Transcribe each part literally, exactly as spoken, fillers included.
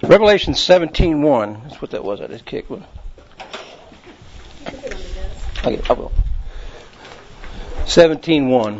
Revelation seventeen one. That's what that was. I just kicked one. Okay, I will. seventeen one.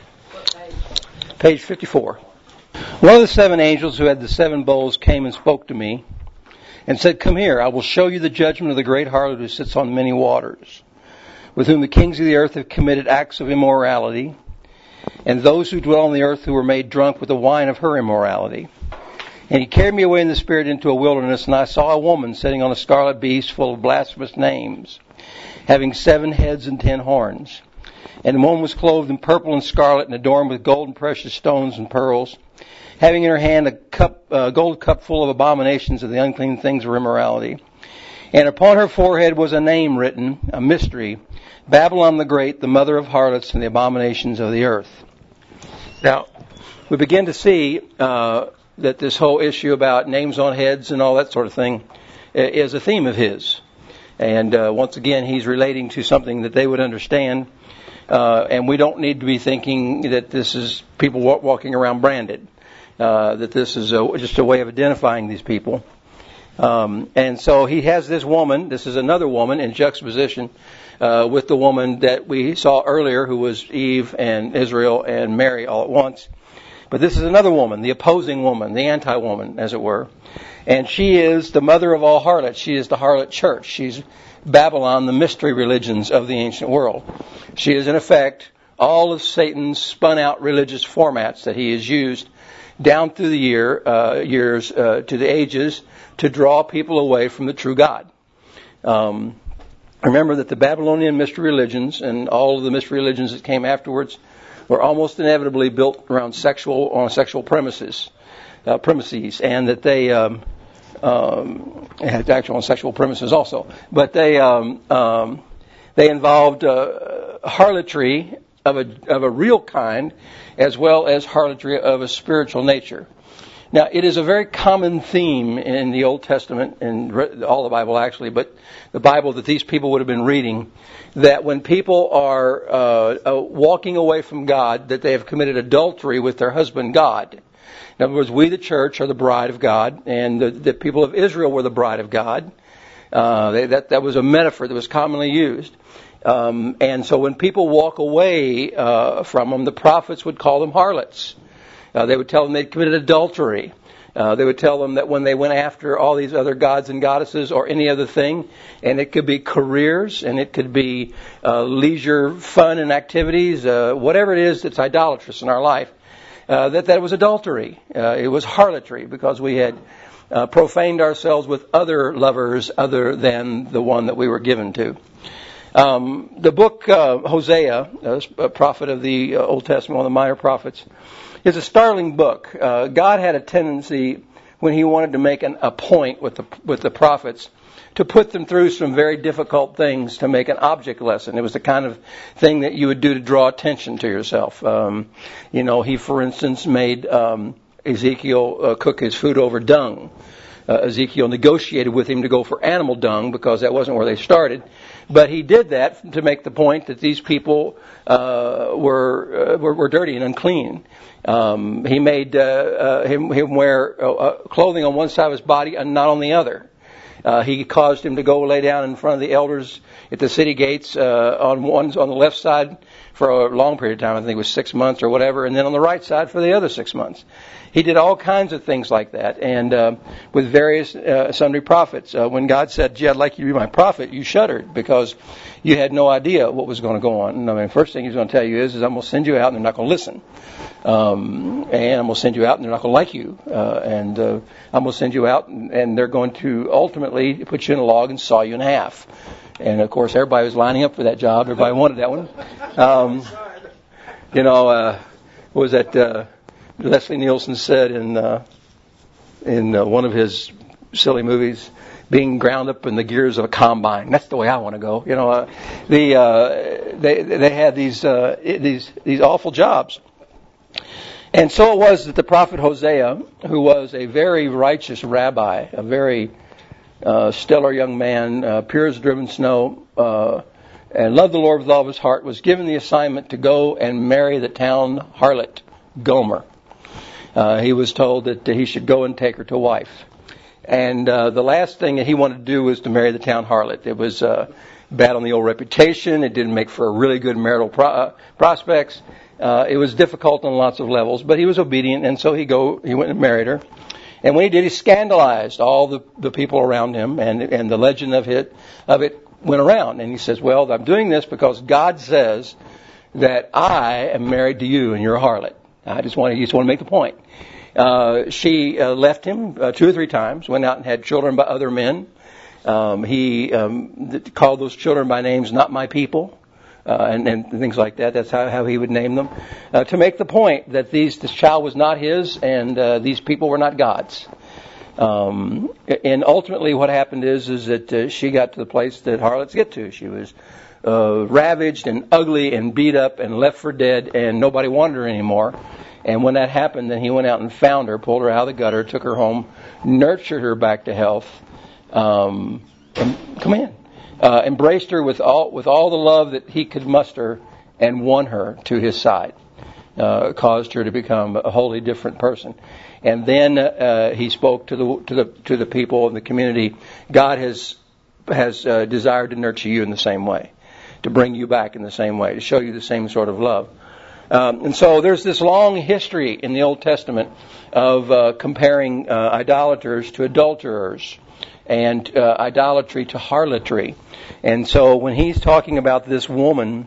Page fifty-four. One of the seven angels who had the seven bowls came and spoke to me and said, "Come here, I will show you the judgment of the great harlot who sits on many waters, with whom the kings of the earth have committed acts of immorality, and those who dwell on the earth who were made drunk with the wine of her immorality." And he carried me away in the spirit into a wilderness, and I saw a woman sitting on a scarlet beast full of blasphemous names, having seven heads and ten horns. And the woman was clothed in purple and scarlet and adorned with gold and precious stones and pearls, having in her hand a cup, a gold cup full of abominations of the unclean things of immorality. And upon her forehead was a name written, a mystery, Babylon the Great, the mother of harlots and the abominations of the earth. Now, we begin to see uh, that this whole issue about names on heads and all that sort of thing is a theme of his. And uh, once again, he's relating to something that they would understand. Uh, and we don't need to be thinking that this is people walk, walking around branded. Uh, that this is a, just a way of identifying these people. Um, and so he has this woman, this is another woman in juxtaposition uh, with the woman that we saw earlier, who was Eve and Israel and Mary all at once. But this is another woman, the opposing woman, the anti-woman, as it were. And she is the mother of all harlots. She is the harlot church. She's Babylon, the mystery religions of the ancient world. She is, in effect, all of Satan's spun-out religious formats that he has used down through the year, uh, years, uh, to the ages, to draw people away from the true God. Um, remember that the Babylonian mystery religions and all of the mystery religions that came afterwards were almost inevitably built around sexual, on sexual premises, uh, premises, and that they, um, um, had actual on sexual premises also, but they, um, um, they involved, uh, harlotry of a, of a real kind, as well as harlotry of a spiritual nature. Now, it is a very common theme in the Old Testament, and all the Bible actually, but the Bible that these people would have been reading, that when people are uh, uh, walking away from God, that they have committed adultery with their husband God. In other words, we, the church, are the bride of God, and the, the people of Israel were the bride of God. Uh, they, that, that was a metaphor that was commonly used. Um, and so when people walk away uh, from them, the prophets would call them harlots. Uh, they would tell them they'd committed adultery. Uh, they would tell them that when they went after all these other gods and goddesses or any other thing, and it could be careers, and it could be uh, leisure, fun, and activities, uh, whatever it is that's idolatrous in our life, uh, that that was adultery. Uh, it was harlotry, because we had uh, profaned ourselves with other lovers other than the one that we were given to. Um, the book uh, Hosea, a prophet of the uh, Old Testament, one of the minor prophets, is a startling book. Uh, God had a tendency, when He wanted to make an, a point with the with the prophets, to put them through some very difficult things to make an object lesson. It was the kind of thing that you would do to draw attention to yourself. Um, you know, He, for instance, made um, Ezekiel uh, cook his food over dung. Uh, Ezekiel negotiated with him to go for animal dung because that wasn't where they started. But he did that to make the point that these people uh, were, uh, were were dirty and unclean. Um, he made uh, uh, him, him wear uh, clothing on one side of his body and not on the other. Uh, he caused him to go lay down in front of the elders at the city gates uh, on one on the left side for a long period of time. I think it was six months or whatever, and then on the right side for the other six months. He did all kinds of things like that, and uh, with various uh, sundry prophets. Uh, when God said, "Gee, I'd like you to be my prophet," you shuddered because you had no idea what was going to go on. And I mean, first thing He's going to tell you is, is I'm going to send you out and they're not going to listen. Um, and I'm going to send you out and they're not going to like you. Uh, and uh, I'm going to send you out and, and they're going to ultimately put you in a log and saw you in half. And, of course, everybody was lining up for that job. Everybody wanted that one. Um, you know, uh, what was that uh, Leslie Nielsen said in uh, in uh, one of his silly movies, being ground up in the gears of a combine. That's the way I want to go. You know, uh, the uh, they they had these uh, these these awful jobs. And so it was that the prophet Hosea, who was a very righteous rabbi, a very uh, stellar young man, uh, pure as driven snow, uh, and loved the Lord with all of his heart, was given the assignment to go and marry the town harlot, Gomer. Uh, he was told that he should go and take her to wife. And uh, the last thing that he wanted to do was to marry the town harlot. It was uh, bad on the old reputation. It didn't make for really good marital pro- uh, prospects. Uh, it was difficult on lots of levels, but he was obedient, and so he go he went and married her. And when he did, he scandalized all the, the people around him, and and the legend of it of it went around. And he says, "Well, I'm doing this because God says that I am married to you, and you're a harlot." I just want to just want to make the point. Uh, she uh, left him uh, two or three times, went out and had children by other men. Um, he um, th- called those children by names, not my people, uh, and, and things like that. That's how, how he would name them. Uh, to make the point that these this child was not his, and uh, these people were not God's. Um, and ultimately what happened is, is that uh, she got to the place that harlots get to. She was uh, ravaged and ugly and beat up and left for dead, and nobody wanted her anymore. And when that happened, then he went out and found her, pulled her out of the gutter, took her home, nurtured her back to health, um, and come in, uh, embraced her with all with all the love that he could muster, and won her to his side, uh, caused her to become a wholly different person. And then uh, he spoke to the to the to the people in the community. God has has uh, desired to nurture you in the same way, to bring you back in the same way, to show you the same sort of love. Um, and so there's this long history in the Old Testament of uh, comparing uh, idolaters to adulterers and uh, idolatry to harlotry. And so when he's talking about this woman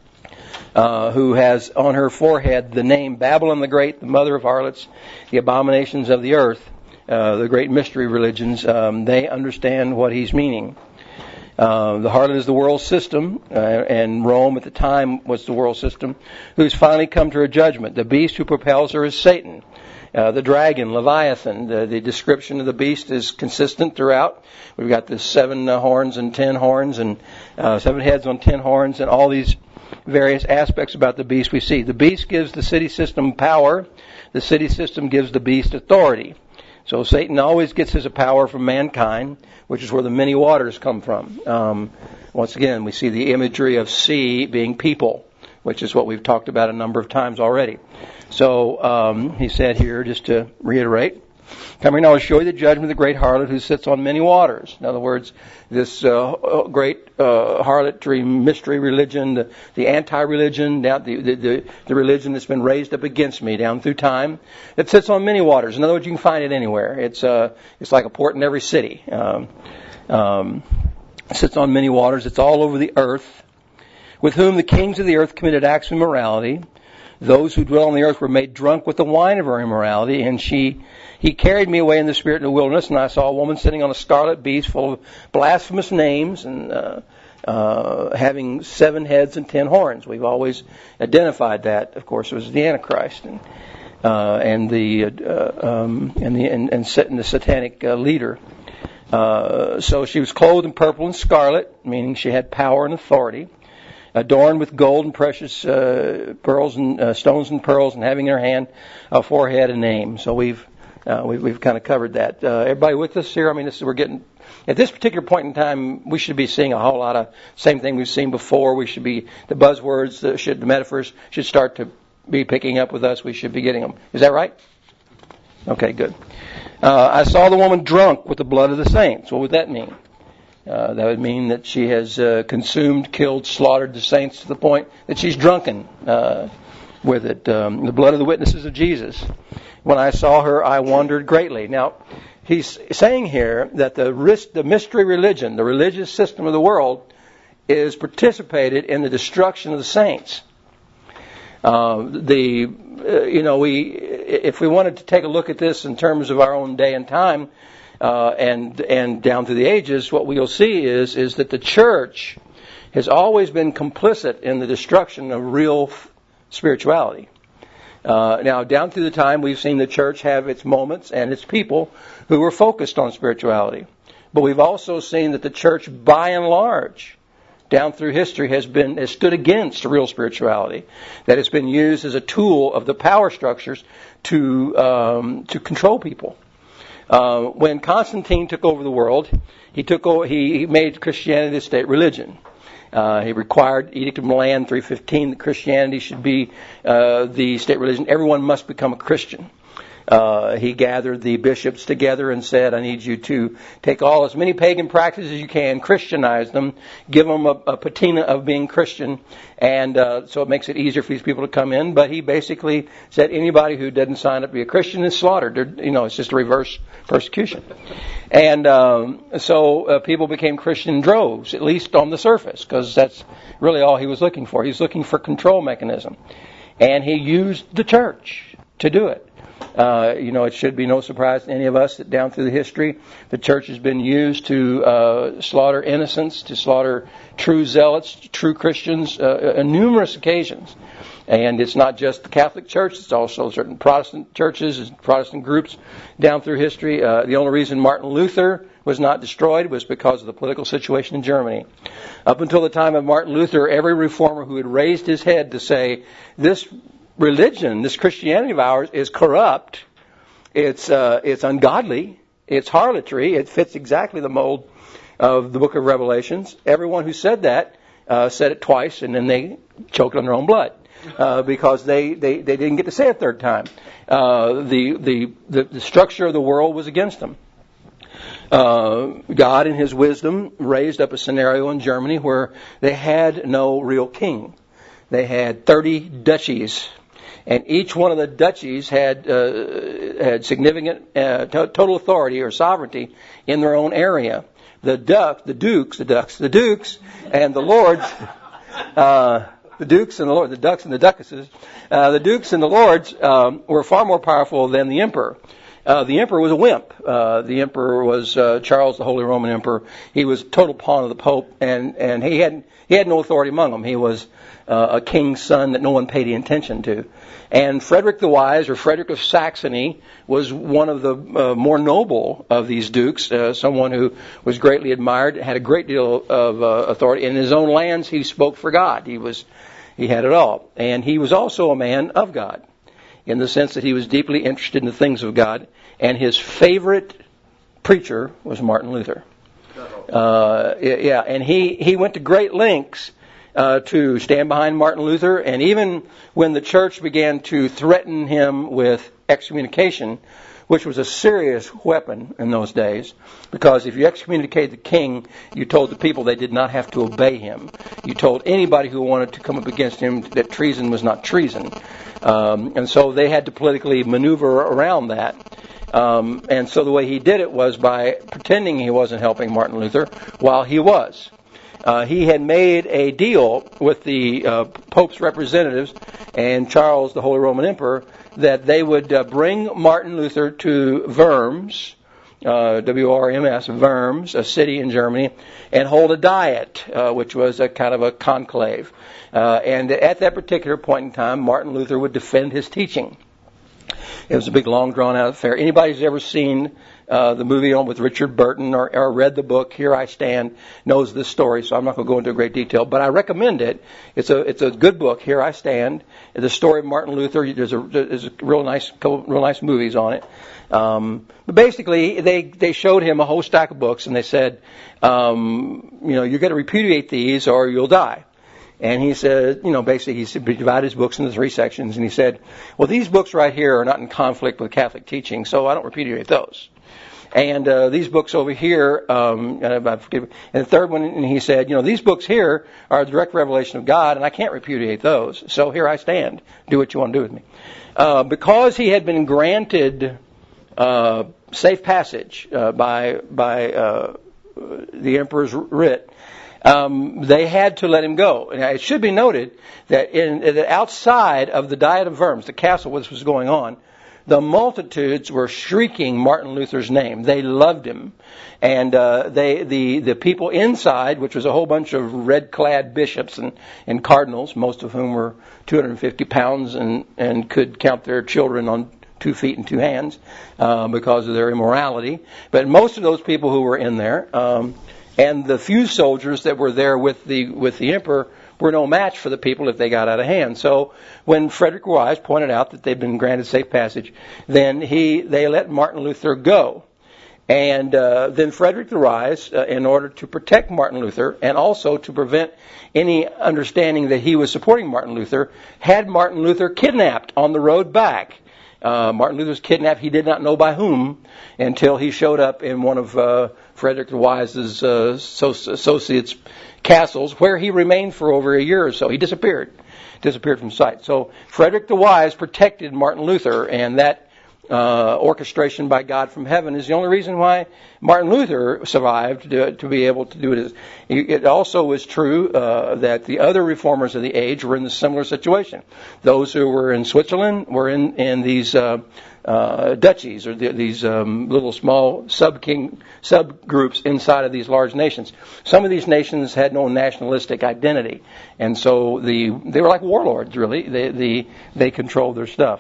uh, who has on her forehead the name Babylon the Great, the mother of harlots, the abominations of the earth, uh, the great mystery religions, um, they understand what he's meaning. Uh, the harlot is the world system, uh, and Rome at the time was the world system, who's finally come to her judgment. The beast who propels her is Satan. Uh, the dragon, Leviathan, the, the description of the beast is consistent throughout. We've got the seven uh, horns and ten horns, and uh, seven heads on ten horns, and all these various aspects about the beast we see. The beast gives the city system power. The city system gives the beast authority. So Satan always gets his power from mankind, which is where the many waters come from. Um, once again, we see the imagery of sea being people, which is what we've talked about a number of times already. So um, he said here, just to reiterate, "Come here now, I'll show you the judgment of the great harlot who sits on many waters." In other words, this uh, great uh, harlotry mystery religion, the, the anti-religion, the, the, the, the religion that's been raised up against me down through time, it sits on many waters. In other words, you can find it anywhere. It's uh, it's like a port in every city. Um, um, it sits on many waters. It's all over the earth. "With whom the kings of the earth committed acts of immorality. Those who dwell on the earth were made drunk with the wine of her immorality, and she he carried me away in the spirit in the wilderness, and I saw a woman sitting on a scarlet beast full of blasphemous names and uh, uh, having seven heads and ten horns." We've always identified that. Of course, it was the Antichrist and uh, and the uh, um, and the and, and, and the satanic uh, leader. Uh, so she was clothed in purple and scarlet, meaning she had power and authority, adorned with gold and precious uh, pearls and uh, stones and pearls, and having in her hand a forehead and name. So we've uh, we've, we've kind of covered that. Uh, everybody with us here? I mean, this is, we're getting at this particular point in time. We should be seeing a whole lot of same thing we've seen before. We should be the buzzwords, the, should the metaphors should start to be picking up with us. We should be getting them. Is that right? Okay, good. Uh, I saw the woman drunk with the blood of the saints. What would that mean? Uh, that would mean that she has uh, consumed, killed, slaughtered the saints to the point that she's drunken uh, with it. Um, the blood of the witnesses of Jesus. When I saw her, I wondered greatly. Now, he's saying here that the risk, the mystery religion, the religious system of the world, is participated in the destruction of the saints. Uh, the uh, you know we if we wanted to take a look at this in terms of our own day and time. Uh, and and down through the ages, what we'll see is is that the church has always been complicit in the destruction of real spirituality. Uh, now, down through the time, we've seen the church have its moments and its people who were focused on spirituality. But we've also seen that the church, by and large, down through history, has been has stood against real spirituality. That it's been used as a tool of the power structures to um, to control people. Uh, when Constantine took over the world, he took over, he, he made Christianity a state religion. Uh, he required Edict of Milan three fifteen that Christianity should be uh, the state religion. Everyone must become a Christian. Uh, he gathered the bishops together and said, I need you to take all as many pagan practices as you can, Christianize them, give them a, a patina of being Christian, and uh, so it makes it easier for these people to come in. But he basically said anybody who doesn't sign up to be a Christian is slaughtered. They're, you know, it's just a reverse persecution. And um, so uh, people became Christian in droves, at least on the surface, because that's really all he was looking for. He was looking for control mechanism. And he used the church to do it. Uh, you know, it should be no surprise to any of us that down through the history, the church has been used to uh, slaughter innocents, to slaughter true zealots, true Christians, uh, on numerous occasions. And it's not just the Catholic Church, it's also certain Protestant churches and Protestant groups down through history. Uh, the only reason Martin Luther was not destroyed was because of the political situation in Germany. Up until the time of Martin Luther, every reformer who had raised his head to say, this religion, this Christianity of ours is corrupt, it's uh, it's ungodly, it's harlotry, it fits exactly the mold of the book of Revelations. Everyone who said that uh, said it twice, and then they choked on their own blood uh, because they, they, they didn't get to say it a third time. Uh, the, the, the, the structure of the world was against them. Uh, God, in His wisdom, raised up a scenario in Germany where they had no real king. They had thirty duchies. And each one of the duchies had uh, had significant uh, to- total authority or sovereignty in their own area. The duck, the dukes, the ducks, the dukes, and the lords, uh, the dukes and the lords, the ducks and the duchesses, uh, the dukes and the lords um, were far more powerful than the emperor. Uh, the emperor was a wimp. Uh, the emperor was uh, Charles, the Holy Roman Emperor. He was a total pawn of the Pope, and and he had he had no authority among them. He was uh, a king's son that no one paid any attention to. And Frederick the Wise, or Frederick of Saxony, was one of the uh, more noble of these dukes, uh, someone who was greatly admired, had a great deal of uh, authority. In his own lands, he spoke for God. He was, he had it all. And he was also a man of God, in the sense that he was deeply interested in the things of God. And his favorite preacher was Martin Luther. Uh, yeah, and he, he went to great lengths Uh, to stand behind Martin Luther, and even when the church began to threaten him with excommunication, which was a serious weapon in those days, because if you excommunicated the king, you told the people they did not have to obey him. You told anybody who wanted to come up against him that treason was not treason. Um, and so they had to politically maneuver around that. Um, and so the way he did it was by pretending he wasn't helping Martin Luther while he was. Uh, he had made a deal with the uh, Pope's representatives and Charles, the Holy Roman Emperor, that they would uh, bring Martin Luther to Worms, uh, W R M S, Worms, a city in Germany, and hold a diet, uh, which was a kind of a conclave. Uh, and at that particular point in time, Martin Luther would defend his teaching. It was a big, long, drawn-out affair. Anybody who's ever seen uh, the movie on with Richard Burton or, or read the book Here I Stand knows this story, so I'm not going to go into great detail, but I recommend it. It's a it's a good book, Here I Stand. The story of Martin Luther. There's a there's a real nice couple real nice movies on it. Um, but basically, they they showed him a whole stack of books, and they said, um, you know, you're going to repudiate these or you'll die. And he said, you know, basically he divided his books into three sections, and he said, well, these books right here are not in conflict with Catholic teaching, so I don't repudiate those. And uh, these books over here, um, and, I forget, and the third one, and he said, you know, these books here are a direct revelation of God, and I can't repudiate those, so here I stand. Do what you want to do with me. Uh, because he had been granted uh, safe passage uh, by by uh, the emperor's writ, Um, they had to let him go. And it should be noted that in that outside of the Diet of Worms, the castle where this was going on, the multitudes were shrieking Martin Luther's name. They loved him, and uh, they the the people inside, which was a whole bunch of red-clad bishops and, and cardinals, most of whom were two hundred fifty pounds and and could count their children on two feet and two hands uh, because of their immorality. But most of those people who were in there. Um, And the few soldiers that were there with the with the emperor were no match for the people if they got out of hand. So when Frederick Wise pointed out that they'd been granted safe passage, then he they let Martin Luther go. And uh, then Frederick the Wise, uh, in order to protect Martin Luther and also to prevent any understanding that he was supporting Martin Luther, had Martin Luther kidnapped on the road back. Uh, Martin Luther was kidnapped. He did not know by whom until he showed up in one of uh, Frederick the Wise's uh, associates' castles, where he remained for over a year or so. He disappeared, disappeared from sight. So Frederick the Wise protected Martin Luther, and that uh, orchestration by God from heaven is the only reason why Martin Luther survived to, to be able to do it. It also was true uh, that the other reformers of the age were in a similar situation. Those who were in Switzerland were in, in these uh, uh, duchies, or the, these um, little small sub-king subgroups inside of these large nations. Some of these nations had no nationalistic identity, and so the they were like warlords, really. They, they, they controlled their stuff.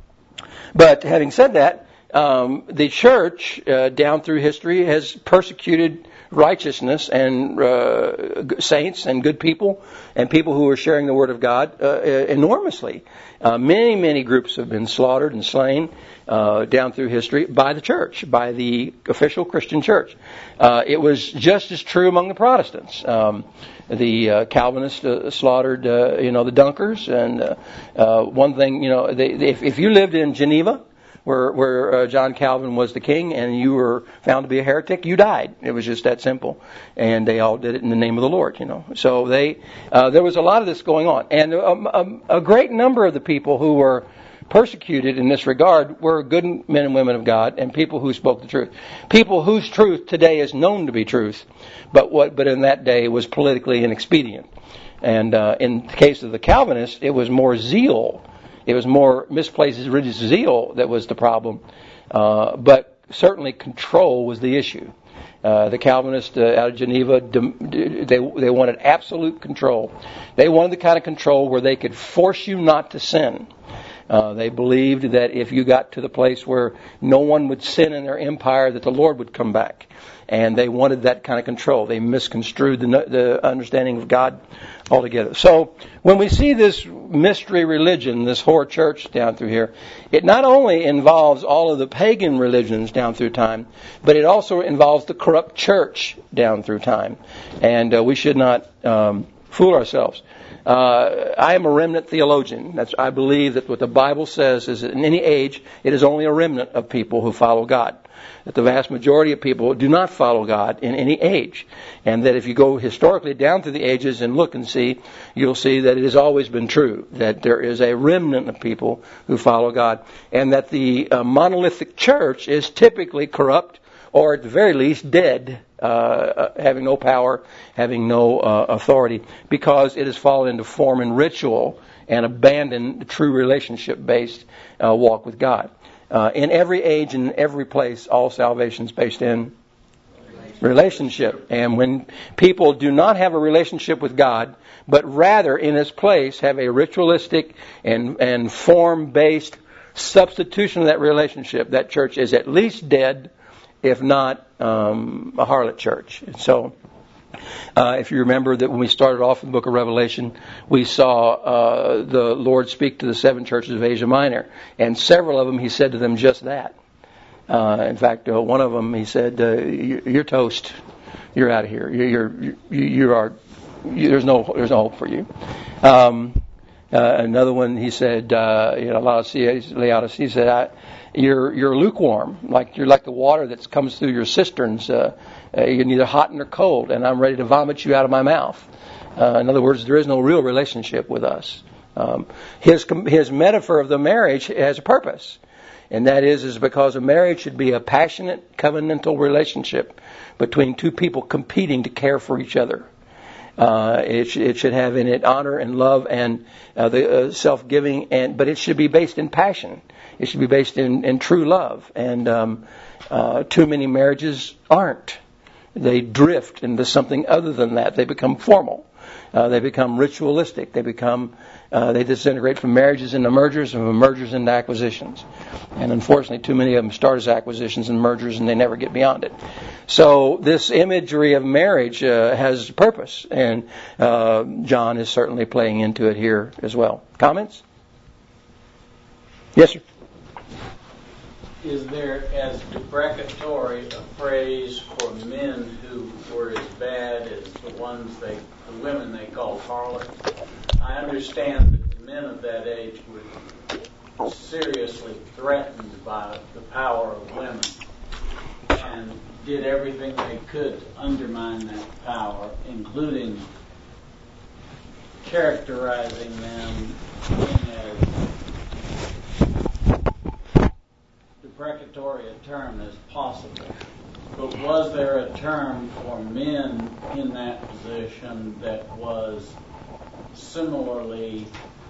But having said that, um, the church uh, down through history has persecuted righteousness and uh, saints and good people and people who are sharing the Word of God uh, enormously. Uh, many, many groups have been slaughtered and slain uh, down through history by the church, by the official Christian church. Uh, it was just as true among the Protestants. Um, the uh, Calvinists uh, slaughtered, uh, you know, the Dunkers. And uh, uh, one thing, you know, they, they, if, if you lived in Geneva, where, where uh, John Calvin was the king, and you were found to be a heretic, you died. It was just that simple. And they all did it in the name of the Lord, you know. So they, uh, there was a lot of this going on. And a, a, a great number of the people who were persecuted in this regard were good men and women of God and people who spoke the truth. People whose truth today is known to be truth, but what, but in that day was politically inexpedient. And uh, in the case of the Calvinists, it was more zeal. It was more misplaced religious zeal that was the problem. Uh, but certainly control was the issue. Uh, the Calvinists uh, out of Geneva, they they wanted absolute control. They wanted the kind of control where they could force you not to sin. Uh, they believed that if you got to the place where no one would sin in their empire, that the Lord would come back. And they wanted that kind of control. They misconstrued the, the understanding of God altogether. So when we see this mystery religion, this whore church down through here, it not only involves all of the pagan religions down through time, but it also involves the corrupt church down through time. And uh, we should not um, fool ourselves. Uh, I am a remnant theologian. That's, I believe that what the Bible says is that in any age, it is only a remnant of people who follow God. That the vast majority of people do not follow God in any age. And that if you go historically down through the ages and look and see, you'll see that it has always been true. That there is a remnant of people who follow God. And that the uh, monolithic church is typically corrupt, or at the very least dead, uh, having no power, having no uh, authority, because it has fallen into form and ritual and abandoned the true relationship-based uh, walk with God. Uh, in every age and every place, all salvation is based in relationship. And when people do not have a relationship with God, but rather in its place have a ritualistic and, and form-based substitution of that relationship, that church is at least dead, if not um, a harlot church. And so, uh, if you remember that when we started off in the book of Revelation, we saw uh, the Lord speak to the seven churches of Asia Minor, and several of them He said to them just that. Uh, in fact, uh, one of them He said, uh, "You're toast. You're out of here. You're, you're you, you are. You, there's no there's no hope for you." Um, uh, another one He said, uh, "You know, Laodicea, Laodicea he said." I, You're you're lukewarm, like you're like the water that comes through your cisterns. Uh, uh, you're neither hot nor cold, and I'm ready to vomit you out of my mouth. Uh, in other words, there is no real relationship with us. Um, his his metaphor of the marriage has a purpose, and that is is because a marriage should be a passionate, covenantal relationship between two people competing to care for each other. Uh, it, sh- it should have in it honor and love and uh, the uh, self-giving, and but it should be based in passion. It should be based in, in true love. And um, uh, too many marriages aren't. They drift into something other than that. They become formal. Uh, they become ritualistic. They become uh, they disintegrate from marriages into mergers and from mergers into acquisitions. And unfortunately, too many of them start as acquisitions and mergers, and they never get beyond it. So this imagery of marriage uh, has purpose, and uh, John is certainly playing into it here as well. Comments? Yes, sir. Is there as deprecatory a phrase for men who were as bad as the ones they, the women they called harlots? I understand that the men of that age would seriously threatened by the power of women and did everything they could to undermine that power, including characterizing them in as deprecatory a term as possible. But was there a term for men in that position that was similarly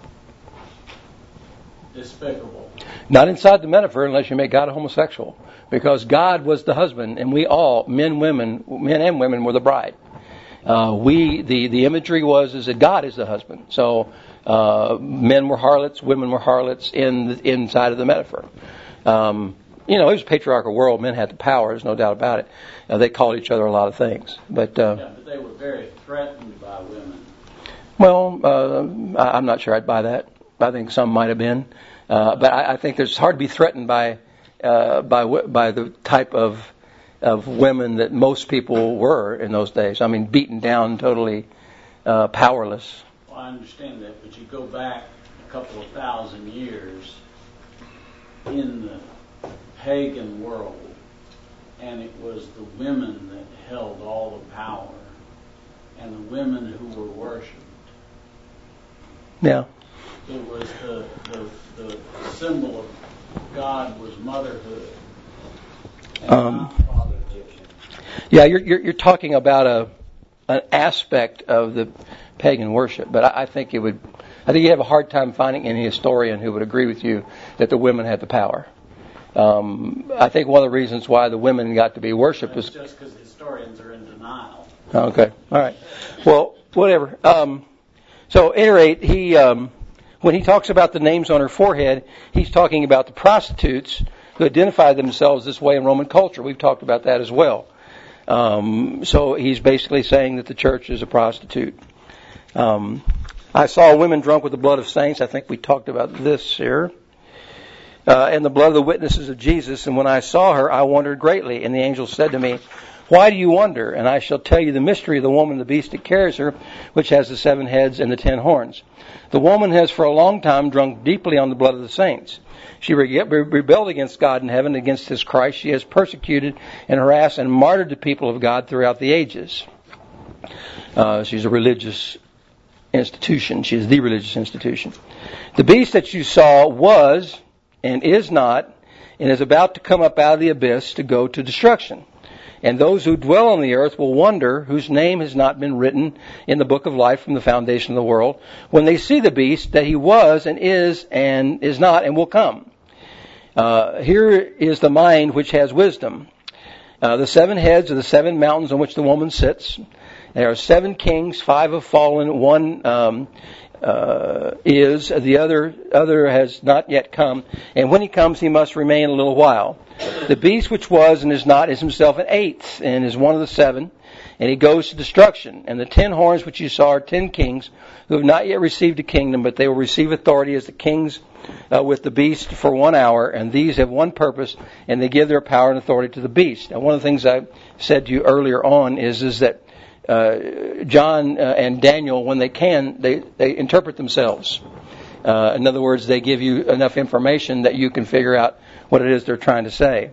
despicable? Not inside the metaphor, unless you make God a homosexual, because God was the husband, and we all, men, women, men and women, were the bride. Uh, we the the imagery was is that God is the husband. So uh, men were harlots, women were harlots in the, inside of the metaphor. Um, you know, it was a patriarchal world. Men had the power. There's no doubt about it. Uh, they called each other a lot of things, but uh, yeah, but they were very threatened by women. Well, uh, I'm not sure I'd buy that. I think some might have been, uh, but I, I think it's hard to be threatened by uh, by by the type of of women that most people were in those days. I mean, beaten down, totally uh, powerless. Well, I understand that, but you go back a couple of thousand years in the pagan world, and it was the women that held all the power, and the women who were worshipped. Yeah. It was the, the, the symbol of God was motherhood. And Um, not fatherhood. Yeah, you're, you're you're talking about a an aspect of the pagan worship, but I, I think it would. I think you have a hard time finding any historian who would agree with you that the women had the power. Um, I think one of the reasons why the women got to be worshipped That's was just because historians are in denial. Okay, all right. Well, whatever. Um, so, at any rate, he um, when he talks about the names on her forehead, he's talking about the prostitutes who identified themselves this way in Roman culture. We've talked about that as well. Um, so he's basically saying that the church is a prostitute. Um, I saw women drunk with the blood of saints. I think we talked about this here. Uh, and the blood of the witnesses of Jesus. And when I saw her, I wondered greatly. And the angel said to me, "Why do you wonder? And I shall tell you the mystery of the woman and the beast that carries her, which has the seven heads and the ten horns. The woman has for a long time drunk deeply on the blood of the saints. She rebelled against God in heaven, against His Christ. She has persecuted and harassed and martyred the people of God throughout the ages." Uh, she's a religious institution. She is the religious institution. "The beast that you saw was and is not and is about to come up out of the abyss to go to destruction. And those who dwell on the earth will wonder, whose name has not been written in the book of life from the foundation of the world, when they see the beast, that he was and is and is not and will come. Uh, here is the mind which has wisdom. Uh, the seven heads are the seven mountains on which the woman sits. There are seven kings, five have fallen, one um, uh, is, the other other has not yet come. And when he comes, he must remain a little while. The beast which was and is not is himself an eighth, and is one of the seven, and he goes to destruction. And the ten horns which you saw are ten kings, who have not yet received a kingdom, but they will receive authority as the kings uh, with the beast for one hour, and these have one purpose, and they give their power and authority to the beast." Now, one of the things I said to you earlier on is, is that uh, John uh, and Daniel, when they can, they, they interpret themselves. Uh, in other words, they give you enough information that you can figure out what it is they're trying to say.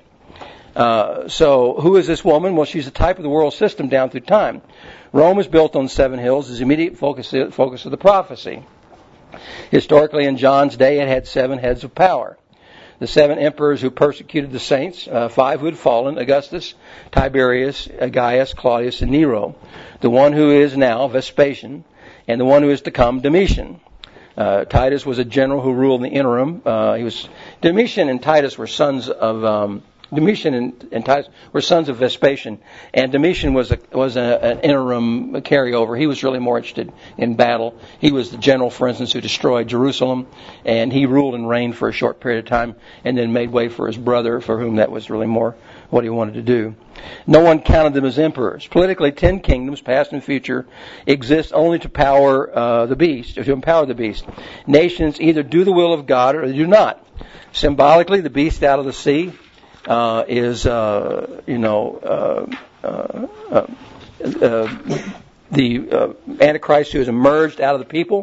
Uh, so, who is this woman? Well, she's a type of the world system down through time. Rome is built on seven hills, is the immediate focus, focus of the prophecy. Historically, in John's day, it had seven heads of power. The seven emperors who persecuted the saints, uh, five who had fallen, Augustus, Tiberius, Gaius, Claudius, and Nero. The one who is now, Vespasian, and the one who is to come, Domitian. Uh, Titus was a general who ruled in the interim. Uh, he was Domitian and Titus were sons of um, Domitian and, and Titus were sons of Vespasian, and Domitian was a, was a, an interim carryover. He was really more interested in battle. He was the general, for instance, who destroyed Jerusalem, and he ruled and reigned for a short period of time, and then made way for his brother, for whom that was really more what he wanted to do. No one counted them as emperors. Politically, ten kingdoms, past and future, exist only to power uh, the beast, or to empower the beast. Nations either do the will of God or they do not. Symbolically, the beast out of the sea uh, is, uh, you know, uh, uh, uh, uh, the uh, Antichrist who has emerged out of the people.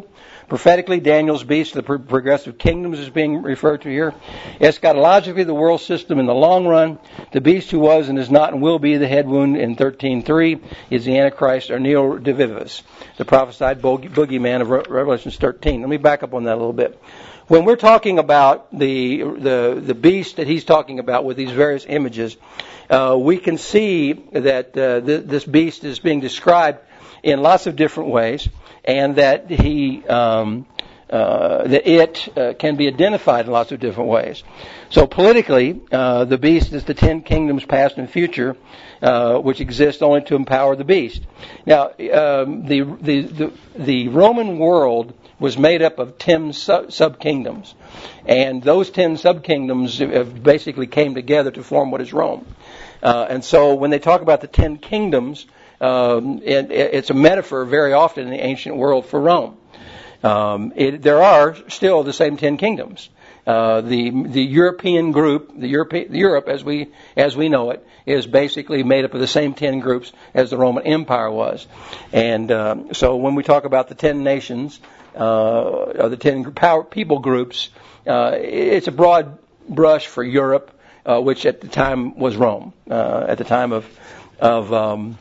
Prophetically, Daniel's beast, the pro- progressive kingdoms, is being referred to here. Eschatologically, the world system in the long run, the beast who was and is not and will be the head wound in thirteen three is the Antichrist or Neo Divivus, the prophesied bogey, boogeyman of Re- Revelation thirteen. Let me back up on that a little bit. When we're talking about the the the beast that he's talking about with these various images, uh, we can see that uh, th- this beast is being described in lots of different ways, and that he um, uh, that it uh, can be identified in lots of different ways. So politically, uh, the beast is the ten kingdoms, past and future, uh, which exist only to empower the beast. Now, um, the, the the the Roman world was made up of ten sub kingdoms, and those ten sub kingdoms basically came together to form what is Rome. Uh, and so, when they talk about the ten kingdoms, um, it, it's a metaphor very often in the ancient world for Rome. Um, it, there are still the same ten kingdoms. Uh, the the European group, the Europe, Europe as we as we know it, is basically made up of the same ten groups as the Roman Empire was. And um, so, when we talk about the ten nations, uh, or the ten power people groups, uh, it's a broad brush for Europe, uh, which at the time was Rome. Uh, at the time of of um,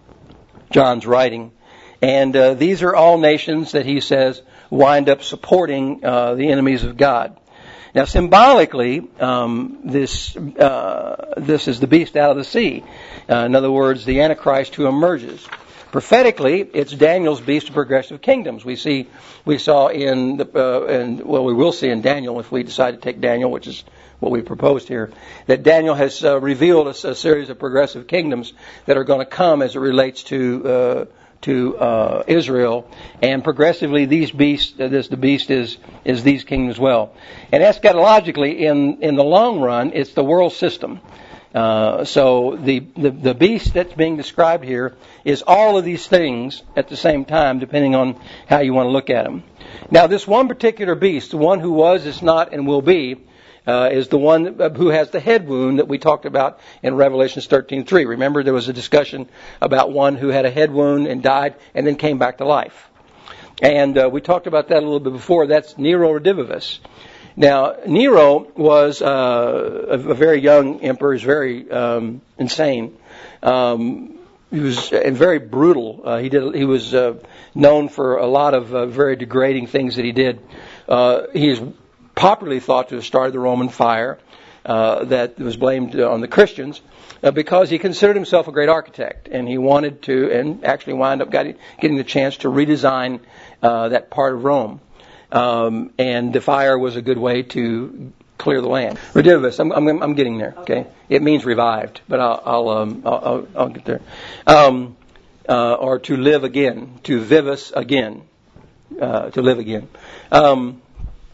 John's writing. And uh, these are all nations that he says wind up supporting uh, the enemies of God. Now, symbolically, um, this uh, this is the beast out of the sea. Uh, in other words, the Antichrist who emerges. Prophetically, it's Daniel's beast of progressive kingdoms. We see, we saw in the, uh, and well, we will see in Daniel if we decide to take Daniel, which is what we proposed here, that Daniel has uh, revealed a, a series of progressive kingdoms that are going to come as it relates to uh, to uh, Israel, and progressively these beasts, uh, this the beast is is these kingdoms as well. And eschatologically, in in the long run, it's the world system. Uh, so the, the the beast that's being described here is all of these things at the same time, depending on how you want to look at them. Now, this one particular beast, the one who was, is not, and will be, uh, is the one who has the head wound that we talked about in Revelation thirteen three. Remember, there was a discussion about one who had a head wound and died and then came back to life. And uh, we talked about that a little bit before. That's Nero Redivivus. Now, Nero was uh, a, a very young emperor. He was very um, insane. Um, he was and very brutal. Uh, he did. He was uh, known for a lot of uh, very degrading things that he did. Uh, he is popularly thought to have started the Roman fire uh, that was blamed on the Christians uh, because he considered himself a great architect, and he wanted to, and actually wound up getting, getting the chance to redesign uh, that part of Rome. Um, and the fire was a good way to clear the land. Redivivus, I'm, I'm, I'm getting there. Okay, it means revived, but I'll I'll um, I'll, I'll, I'll get there. Um, uh, or to live again, to vivus again, uh, to live again. Um,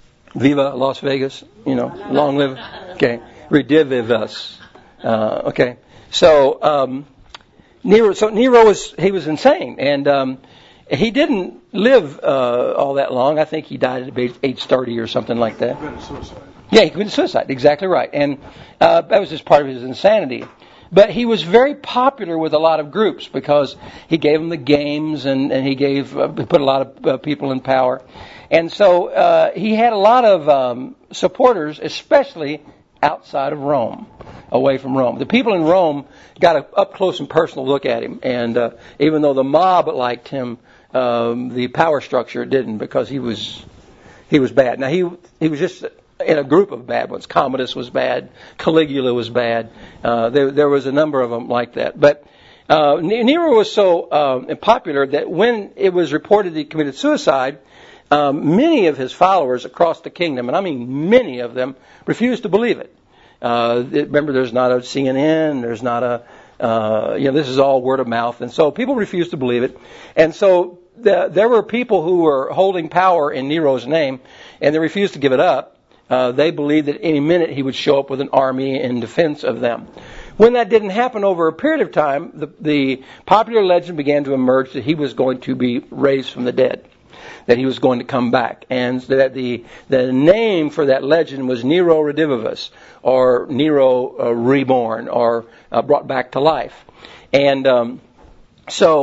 Viva Las Vegas, you know, long live. Okay, redivivus. Uh, okay, so um, Nero. So Nero was he was insane, and um, he didn't live uh, all that long. I think he died at age thirty or something like that. He committed suicide. Yeah, he committed suicide. Exactly right. And uh, that was just part of his insanity. But he was very popular with a lot of groups because he gave them the games and, and he gave uh, put a lot of uh, people in power. And so uh, he had a lot of um, supporters, especially outside of Rome, away from Rome. The people in Rome got an up-close and personal look at him. And uh, even though the mob liked him, um, the power structure didn't, because he was he was bad. Now, he he was just in a group of bad ones. Commodus was bad. Caligula was bad. Uh, there, there was a number of them like that. But uh, Nero was so uh, popular that when it was reported that he committed suicide, um, many of his followers across the kingdom, and I mean many of them, refused to believe it. Uh, remember, there's not a C N N, there's not a, uh, you know, this is all word of mouth. And so people refused to believe it. And so the, there were people who were holding power in Nero's name, and they refused to give it up. Uh, they believed that any minute he would show up with an army in defense of them. When that didn't happen over a period of time, the, the popular legend began to emerge that he was going to be raised from the dead, that he was going to come back, and that the the name for that legend was Nero Redivivus, or Nero uh, reborn, or uh, brought back to life. And um, so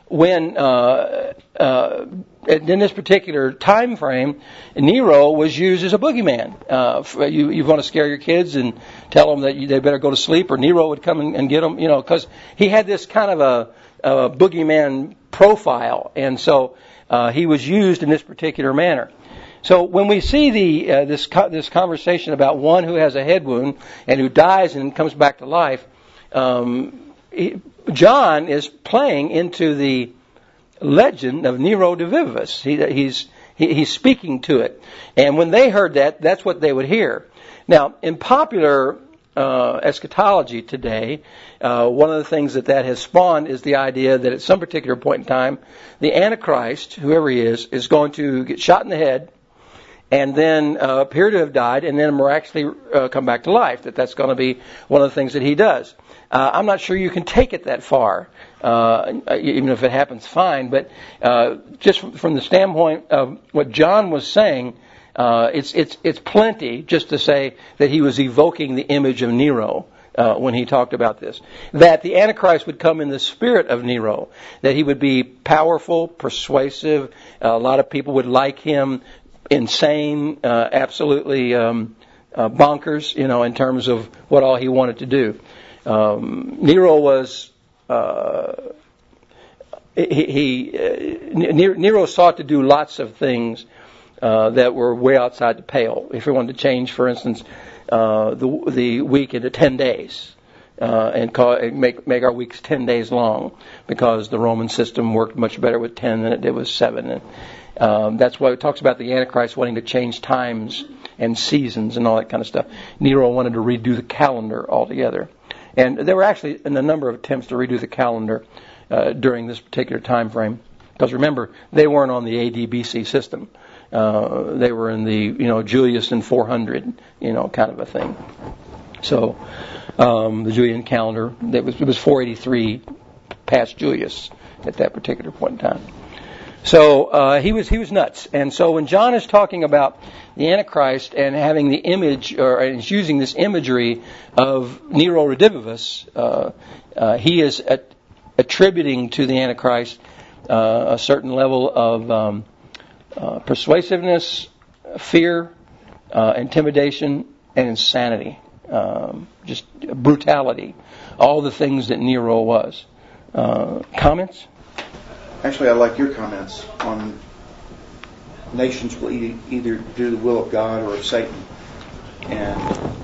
when uh, uh, in this particular time frame, Nero was used as a boogeyman. Uh, you, you want to scare your kids and tell them that you, they better go to sleep, or Nero would come and, and get them, you know, because he had this kind of a, a boogeyman profile, and so uh, he was used in this particular manner. So when we see the uh, this co- this conversation about one who has a head wound and who dies and comes back to life, um, he, John is playing into the legend of Nero de Vivus. He, he's he, he's speaking to it, and when they heard that, that's what they would hear. Now, in popular uh, eschatology today, uh, one of the things that that has spawned is the idea that at some particular point in time, the Antichrist, whoever he is, is going to get shot in the head, and then uh, appear to have died, and then miraculously uh, come back to life. That that's going to be one of the things that he does. Uh, I'm not sure you can take it that far, uh, even if it happens, fine. But uh, just from the standpoint of what John was saying, uh, it's it's it's plenty just to say that he was evoking the image of Nero. Uh, when he talked about this, that the Antichrist would come in the spirit of Nero, that he would be powerful, persuasive, uh, a lot of people would like him, insane, uh, absolutely um, uh, bonkers, you know, in terms of what all he wanted to do. Um, Nero was, uh, he, he uh, Nero sought to do lots of things uh, that were way outside the pale. If he wanted to change, for instance, uh, the the week into ten days, uh, and call, make make our weeks ten days long, because the Roman system worked much better with ten than it did with seven. And um, that's why it talks about the Antichrist wanting to change times and seasons and all that kind of stuff. Nero wanted to redo the calendar altogether. And there were actually a number of attempts to redo the calendar uh, during this particular time frame. Because remember, they weren't on the A D B C system. Uh, they were in the, you know, Julius in four hundred, you know, kind of a thing. So um, the Julian calendar, it was, it was four eighty-three past Julius at that particular point in time. So uh, he was he was nuts. And so when John is talking about the Antichrist and having the image, or and is using this imagery of Nero Redivivus, uh, uh, he is at, attributing to the Antichrist uh, a certain level of um, uh, persuasiveness, fear, uh, intimidation, and insanity. Um, just brutality. All the things that Nero was. Uh, comments? Actually, I like your comments on nations will either do the will of God or of Satan. And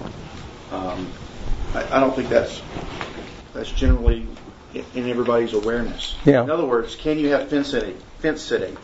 um, I, I don't think that's that's generally in everybody's awareness. Yeah. In other words, can you have fence sitting? Fence sitting,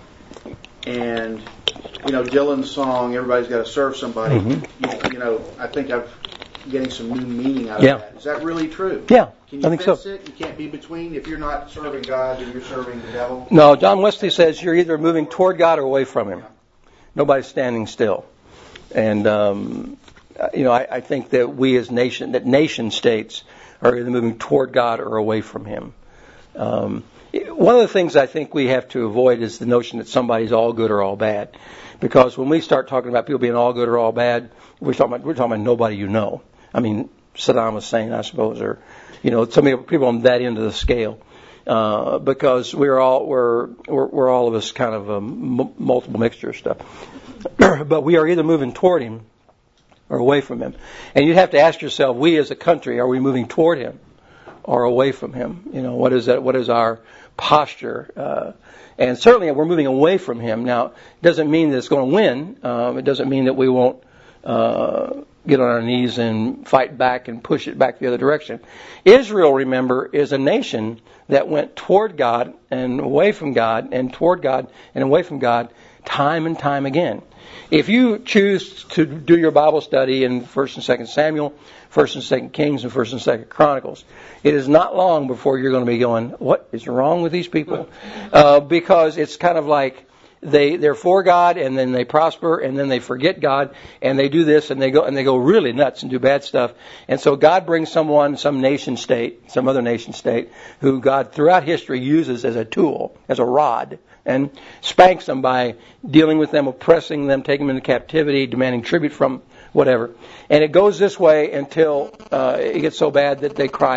and you know Dylan's song, "Everybody's Got to Serve Somebody." Mm-hmm. You, you know, I think I'm getting some new meaning out yeah. of that. Is that really true? Yeah, Can you I think fence so. it? You can't be between. If you're not serving God, then you're serving the devil. No, John Wesley says you're either moving toward God or away from Him. Nobody's standing still. And um, you know, I, I think that we as nation, that nation states, are either moving toward God or away from Him. Um, one of the things I think we have to avoid is the notion that somebody's all good or all bad, because when we start talking about people being all good or all bad, we're talking about we're talking about nobody you know. I mean, Saddam Hussein, I suppose, or you know, some people on that end of the scale, uh, because we're all we're, we're we're all of us kind of a m- multiple mixture of stuff. But we are either moving toward Him or away from Him, and you have to ask yourself: we as a country, are we moving toward Him or away from Him? You know, what is that? What is our posture? Uh, and certainly, we're moving away from Him. Now, it doesn't mean that it's going to win. Um, it doesn't mean that we won't Uh, get on our knees and fight back and push it back the other direction. Israel, remember, is a nation that went toward God and away from God and toward God and away from God time and time again. If you choose to do your Bible study in First and Second Samuel, First and Second Kings, and First and Second Chronicles, it is not long before you're going to be going, what is wrong with these people? Uh, because it's kind of like They they're for God, and then they prosper, and then they forget God, and they do this, and they go and they go really nuts and do bad stuff. And so God brings someone, some nation state, some other nation state, who God throughout history uses as a tool, as a rod, and spanks them by dealing with them, oppressing them, taking them into captivity, demanding tribute from whatever. And it goes this way until uh, it gets so bad that they cry out.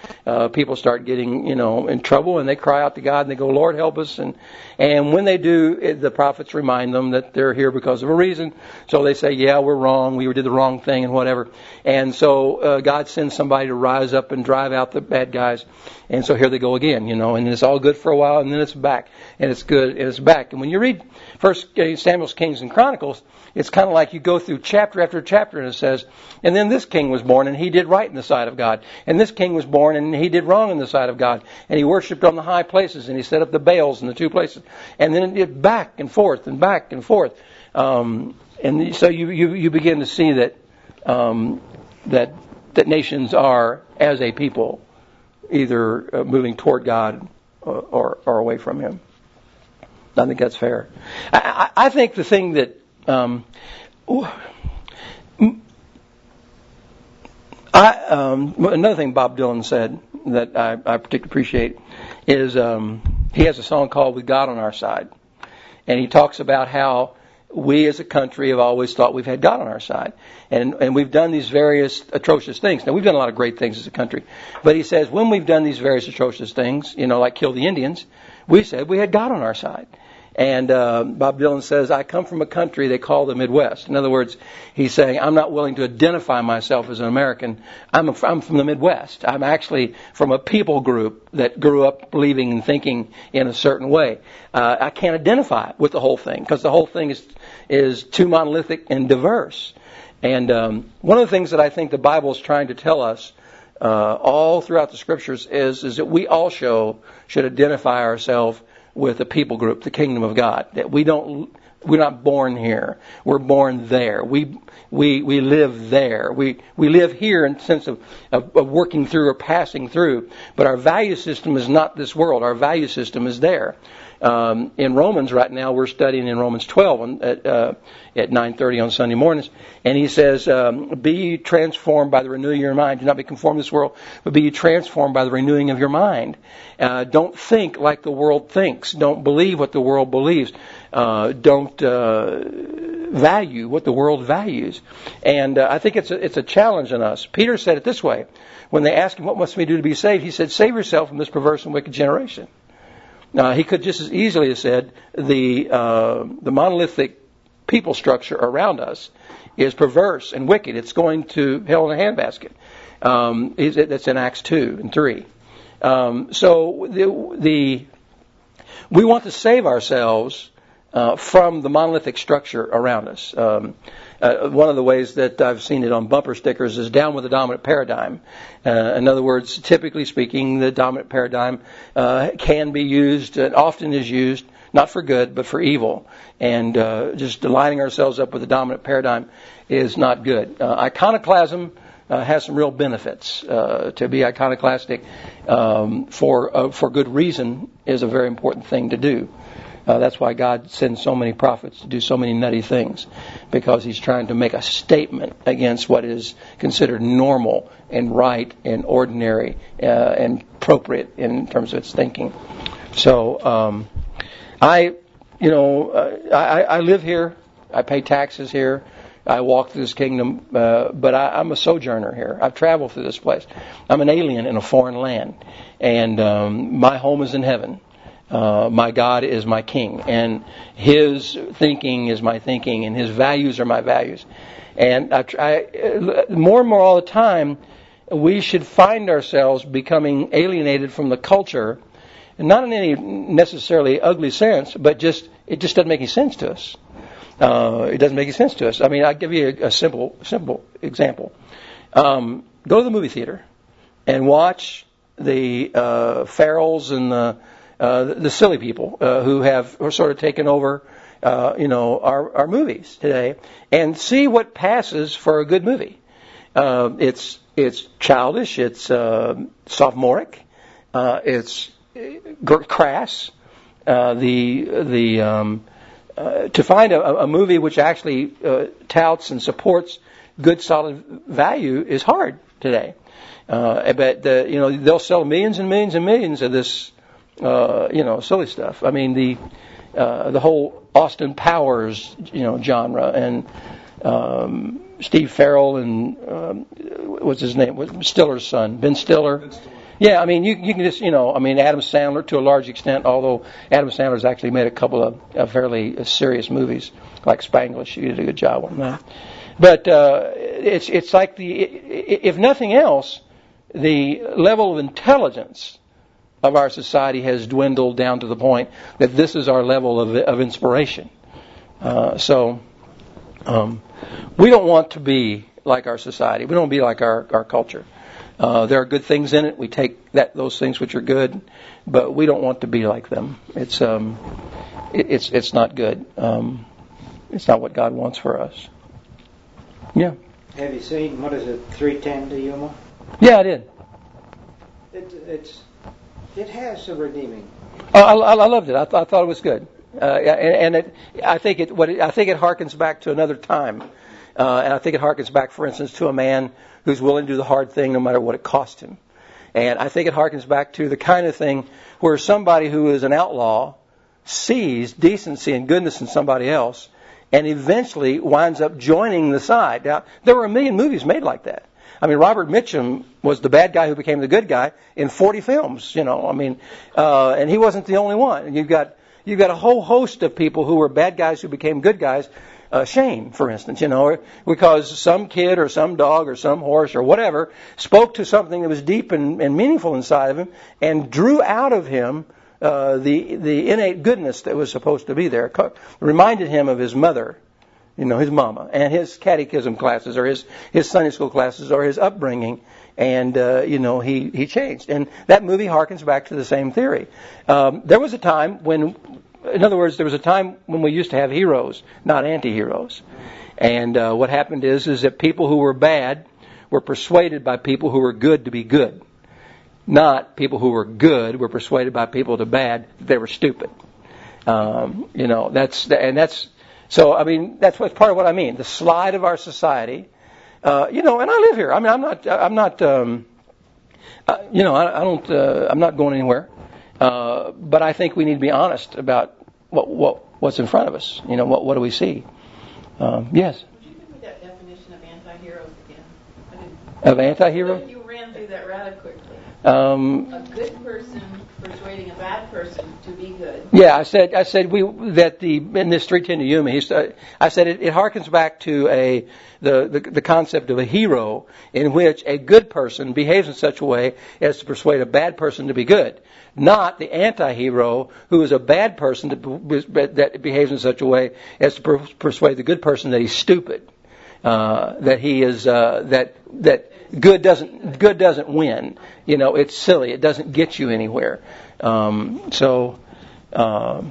uh, people start getting, you know, in trouble, and they cry out to God and they go, Lord, help us. And and when they do, it, the prophets remind them that they're here because of a reason. So they say, yeah, we're wrong. We did the wrong thing and whatever. And so uh, God sends somebody to rise up and drive out the bad guys. And so here they go again, you know, and it's all good for a while, and then it's back, and it's good, and it's back. And when you read First Samuel's Kings and Chronicles, it's kind of like you go through chapter after chapter, and it says, and then this king was born, and he did right in the sight of God. And this king was born, and he did wrong in the sight of God. And he worshipped on the high places, and he set up the Baals in the two places. And then it back and forth and back and forth. Um, and so you, you, you begin to see that um, that that nations are, as a people, either uh, moving toward God or, or, or away from Him. I think that's fair. I, I, I think the thing that um, I um, another thing Bob Dylan said that I, I particularly appreciate is um, he has a song called "With God on Our Side," and he talks about how we as a country have always thought we've had God on our side. And and we've done these various atrocious things. Now, we've done a lot of great things as a country. But he says, when we've done these various atrocious things, you know, like kill the Indians, we said we had God on our side. And uh, Bob Dylan says, I come from a country they call the Midwest. In other words, he's saying, I'm not willing to identify myself as an American. I'm, a, I'm from the Midwest. I'm actually from a people group that grew up believing and thinking in a certain way. Uh, I can't identify with the whole thing because the whole thing is is too monolithic and diverse. And um, one of the things that I think the Bible is trying to tell us uh, all throughout the Scriptures is, is that we all show, should identify ourselves with a people group, the kingdom of God. That we don't, we're not born here. We're born there. We we we live there. We we live here in the sense of, of, of working through or passing through. But our value system is not this world. Our value system is there. Um, in Romans right now, we're studying in Romans twelve on, at, uh, at nine thirty on Sunday mornings. And he says, um, be ye transformed by the renewing of your mind. Do not be conformed to this world, but be ye transformed by the renewing of your mind. Uh, don't think like the world thinks. Don't believe what the world believes. Uh, don't uh, value what the world values. And uh, I think it's a, it's a challenge on us. Peter said it this way. When they asked him, what must we do to be saved? He said, save yourself from this perverse and wicked generation. Now, he could just as easily have said the uh, the monolithic people structure around us is perverse and wicked. It's going to hell in a handbasket. Um, that's in Acts two and three. Um, so the, the we want to save ourselves uh, from the monolithic structure around us. Um, uh, one of the ways that I've seen it on bumper stickers is down with the dominant paradigm. Uh, in other words, typically speaking, the dominant paradigm uh, can be used, and often is used, not for good, but for evil. And uh, just aligning ourselves up with the dominant paradigm is not good. Uh, iconoclasm uh, has some real benefits. Uh, to be iconoclastic um, for uh, for good reason is a very important thing to do. Uh, that's why God sends so many prophets to do so many nutty things, because He's trying to make a statement against what is considered normal and right and ordinary uh, and appropriate in terms of its thinking. So, um, I, you know, uh, I, I live here. I pay taxes here. I walk through this kingdom, uh, but I, I'm a sojourner here. I've traveled through this place. I'm an alien in a foreign land, and um, my home is in heaven. Uh, my God is my king, and His thinking is my thinking, and His values are my values. And I try, more and more all the time, we should find ourselves becoming alienated from the culture, and not in any necessarily ugly sense, but just it just doesn't make any sense to us. Uh, it doesn't make any sense to us. I mean, I'll give you a, a simple, simple example. Um, go to the movie theater and watch the uh, Farrells and the Uh, the, the silly people uh, who have are sort of taken over, uh, you know, our, our movies today, and see what passes for a good movie. Uh, it's it's childish, it's uh, sophomoric, uh, it's crass. Uh, the the um, uh, to find a, a movie which actually uh, touts and supports good, solid value is hard today. Uh, but the, you know, they'll sell millions and millions and millions of this. Uh, you know, silly stuff. I mean, the uh, the whole Austin Powers, you know, genre, and um, Steve Farrell and um, what's his name? Stiller's son, Ben Stiller. Ben Stiller. Yeah, I mean, you you can just, you know, I mean, Adam Sandler to a large extent, although Adam Sandler's actually made a couple of, of fairly serious movies, like Spanglish. He did a good job on that. But uh, it's it's like the, if nothing else, the level of intelligence of our society has dwindled down to the point that this is our level of of inspiration. Uh, so um, we don't want to be like our society. We don't want to be like our, our culture. Uh, there are good things in it. We take that those things which are good, but we don't want to be like them. It's um, it, it's it's not good. Um, it's not what God wants for us. Yeah. Have you seen, what is it, three ten to Yuma? Yeah, I did. It, it's it has some redeeming. Oh, I, I loved it. I, th- I thought it was good, uh, and, and it, I think it what it, I think it harkens back to another time, uh, and I think it harkens back, for instance, to a man who's willing to do the hard thing no matter what it cost him. And I think it harkens back to the kind of thing where somebody who is an outlaw sees decency and goodness in somebody else and eventually winds up joining the side. Now, there were a million movies made like that. I mean, Robert Mitchum was the bad guy who became the good guy in forty films, you know. I mean, uh, and he wasn't the only one. You've got, you've got a whole host of people who were bad guys who became good guys. Uh, Shane, for instance, you know, because some kid or some dog or some horse or whatever spoke to something that was deep and, and meaningful inside of him and drew out of him uh, the the innate goodness that was supposed to be there. It reminded him of his mother, you know, his mama, and his catechism classes or his, his Sunday school classes or his upbringing. And, uh, you know, he, he changed. And that movie harkens back to the same theory. Um, there was a time when... In other words, there was a time when we used to have heroes, not anti-heroes. And uh, what happened is, is that people who were bad were persuaded by people who were good to be good. Not people who were good were persuaded by people to bad that they were stupid. Um, you know, that's, and that's, so, I mean, that's what's part of what I mean. The slide of our society, uh, you know, and I live here. I mean, I'm not, I'm not, um, uh, you know, I, I don't, uh, I'm not going anywhere. Uh, but I think we need to be honest about what, what what's in front of us. You know, what what do we see? Um, yes. Would you give me that definition of anti-heroes again? I didn't, of anti-hero? You ran through that rather quickly. Um, a good person persuading a bad person to be good. Yeah, I said I said we that the in this three ten to Yuma, he said, I said it, it harkens back to a the, the the concept of a hero in which a good person behaves in such a way as to persuade a bad person to be good. Not the anti-hero who is a bad person that, that behaves in such a way as to per, persuade the good person that he's stupid, uh, that he is uh, that that good doesn't good doesn't win. You know, it's silly. It doesn't get you anywhere. Um, so, um,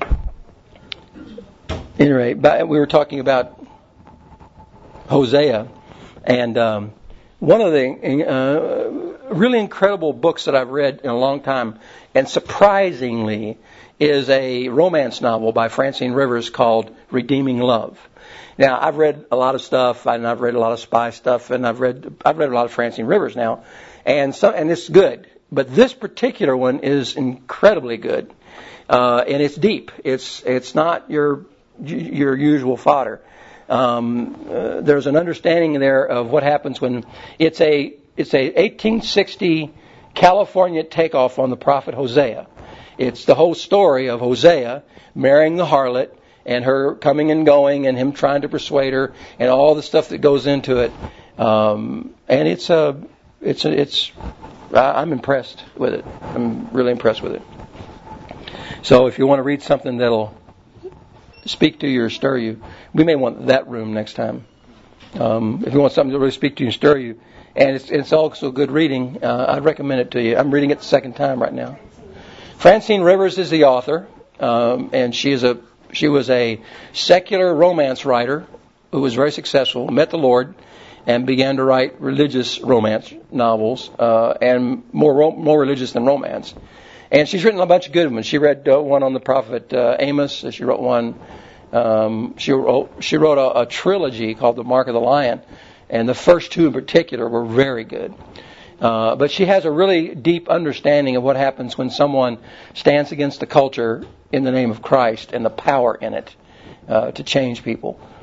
anyway, but we were talking about Hosea, and um, one of the uh, really incredible books that I've read in a long time, and surprisingly, is a romance novel by Francine Rivers called Redeeming Love. Now, I've read a lot of stuff, and I've read a lot of spy stuff, and I've read I've read a lot of Francine Rivers now, and so and it's good. But this particular one is incredibly good, uh, and it's deep. It's it's not your your usual fodder. Um, uh, there's an understanding there of what happens when it's a it's a eighteen sixty California takeoff on the prophet Hosea. It's the whole story of Hosea marrying the harlot and her coming and going and him trying to persuade her and all the stuff that goes into it. Um, and it's a it's a, it's I'm impressed with it. I'm really impressed with it. So if you want to read something that'll speak to you or stir you, we may want that room next time. Um, if you want something to really speak to you and stir you, and it's, it's also good reading, uh, I'd recommend it to you. I'm reading it the second time right now. Francine Rivers is the author, um, and she is a she was a secular romance writer who was very successful, met the Lord, and began to write religious romance novels, uh, and more ro- more religious than romance. And she's written a bunch of good ones. She read uh, one on the prophet uh, Amos. She wrote one. Um, she wrote she wrote a, a trilogy called The Mark of the Lion, and the first two in particular were very good. Uh, but she has a really deep understanding of what happens when someone stands against the culture in the name of Christ and the power in it uh, to change people.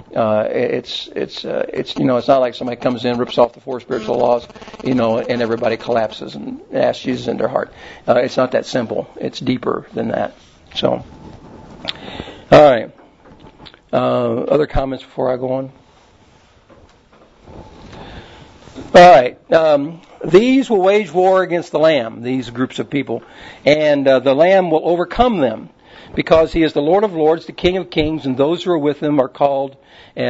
Uh, it's it's uh, it's you know it's not like somebody comes in, rips off the four spiritual laws, you know, and everybody collapses and asks Jesus in their heart. Uh, it's not that simple. It's deeper than that. So, all right. Uh, other comments before I go on? All right. Um, these will wage war against the Lamb, these groups of people, and uh, the Lamb will overcome them, because he is the Lord of Lords, the King of Kings, and those who are with him are called, uh,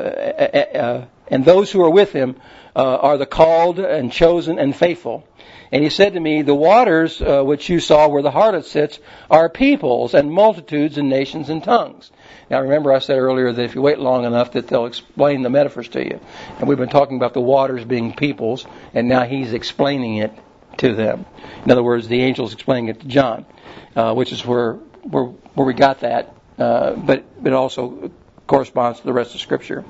uh, uh, and those who are with him uh, are the called and chosen and faithful. And he said to me, the waters uh, which you saw where the harlot sits are peoples and multitudes and nations and tongues. Now remember I said earlier that if you wait long enough that they'll explain the metaphors to you. And we've been talking about the waters being peoples, and now he's explaining it to them. In other words, the angel's explaining it to John, uh, which is where, where where we got that, uh, but it also corresponds to the rest of Scripture.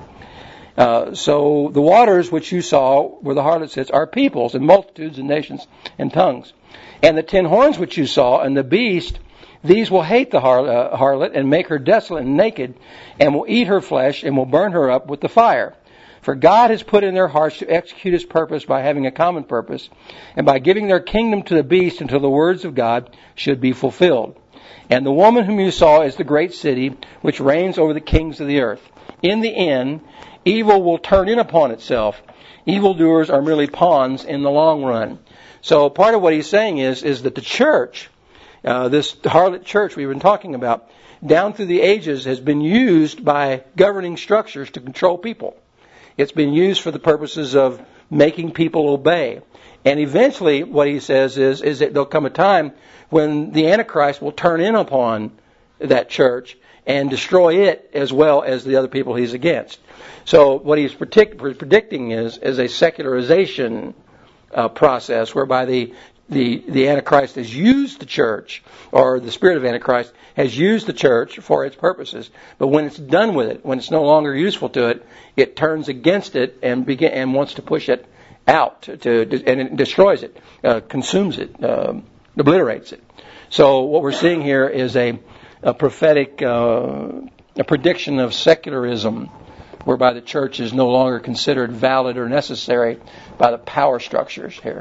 Uh, so the waters which you saw where the harlot sits are peoples and multitudes and nations and tongues. And the ten horns which you saw and the beast, these will hate the har- uh, harlot and make her desolate and naked, and will eat her flesh and will burn her up with the fire. For God has put in their hearts to execute his purpose by having a common purpose, and by giving their kingdom to the beast until the words of God should be fulfilled. And the woman whom you saw is the great city, which reigns over the kings of the earth. In the end, evil will turn in upon itself. Evildoers are merely pawns in the long run. So part of what he's saying is, is that the church, uh, this harlot church we've been talking about, down through the ages has been used by governing structures to control people. It's been used for the purposes of making people obey. And eventually, what he says is, is that there'll come a time when the Antichrist will turn in upon that church and destroy it as well as the other people he's against. So what he's predict, predicting is, is a secularization uh, process whereby the, the, the Antichrist has used the church, or the spirit of Antichrist has used the church for its purposes. But when it's done with it, when it's no longer useful to it, it turns against it and begin, and wants to push it out, to, to and it destroys it, uh, consumes it, um, obliterates it. So what we're seeing here is a, a prophetic, uh, a prediction of secularism, whereby the church is no longer considered valid or necessary by the power structures here.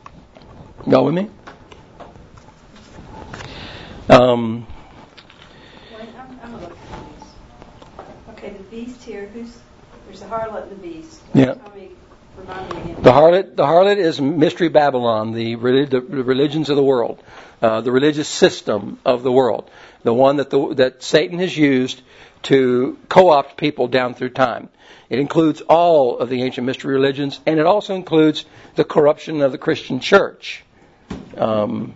Go with me? Um, Wait, I'm, I'm looking at these. Okay, the beast here, who's, there's the harlot and the beast. Yeah. Tell me, remind me again. The harlot, the harlot is Mystery Babylon, the, the religions of the world, uh, the religious system of the world, the one that the, that Satan has used to co-opt people down through time. It includes all of the ancient mystery religions, and it also includes the corruption of the Christian church, um,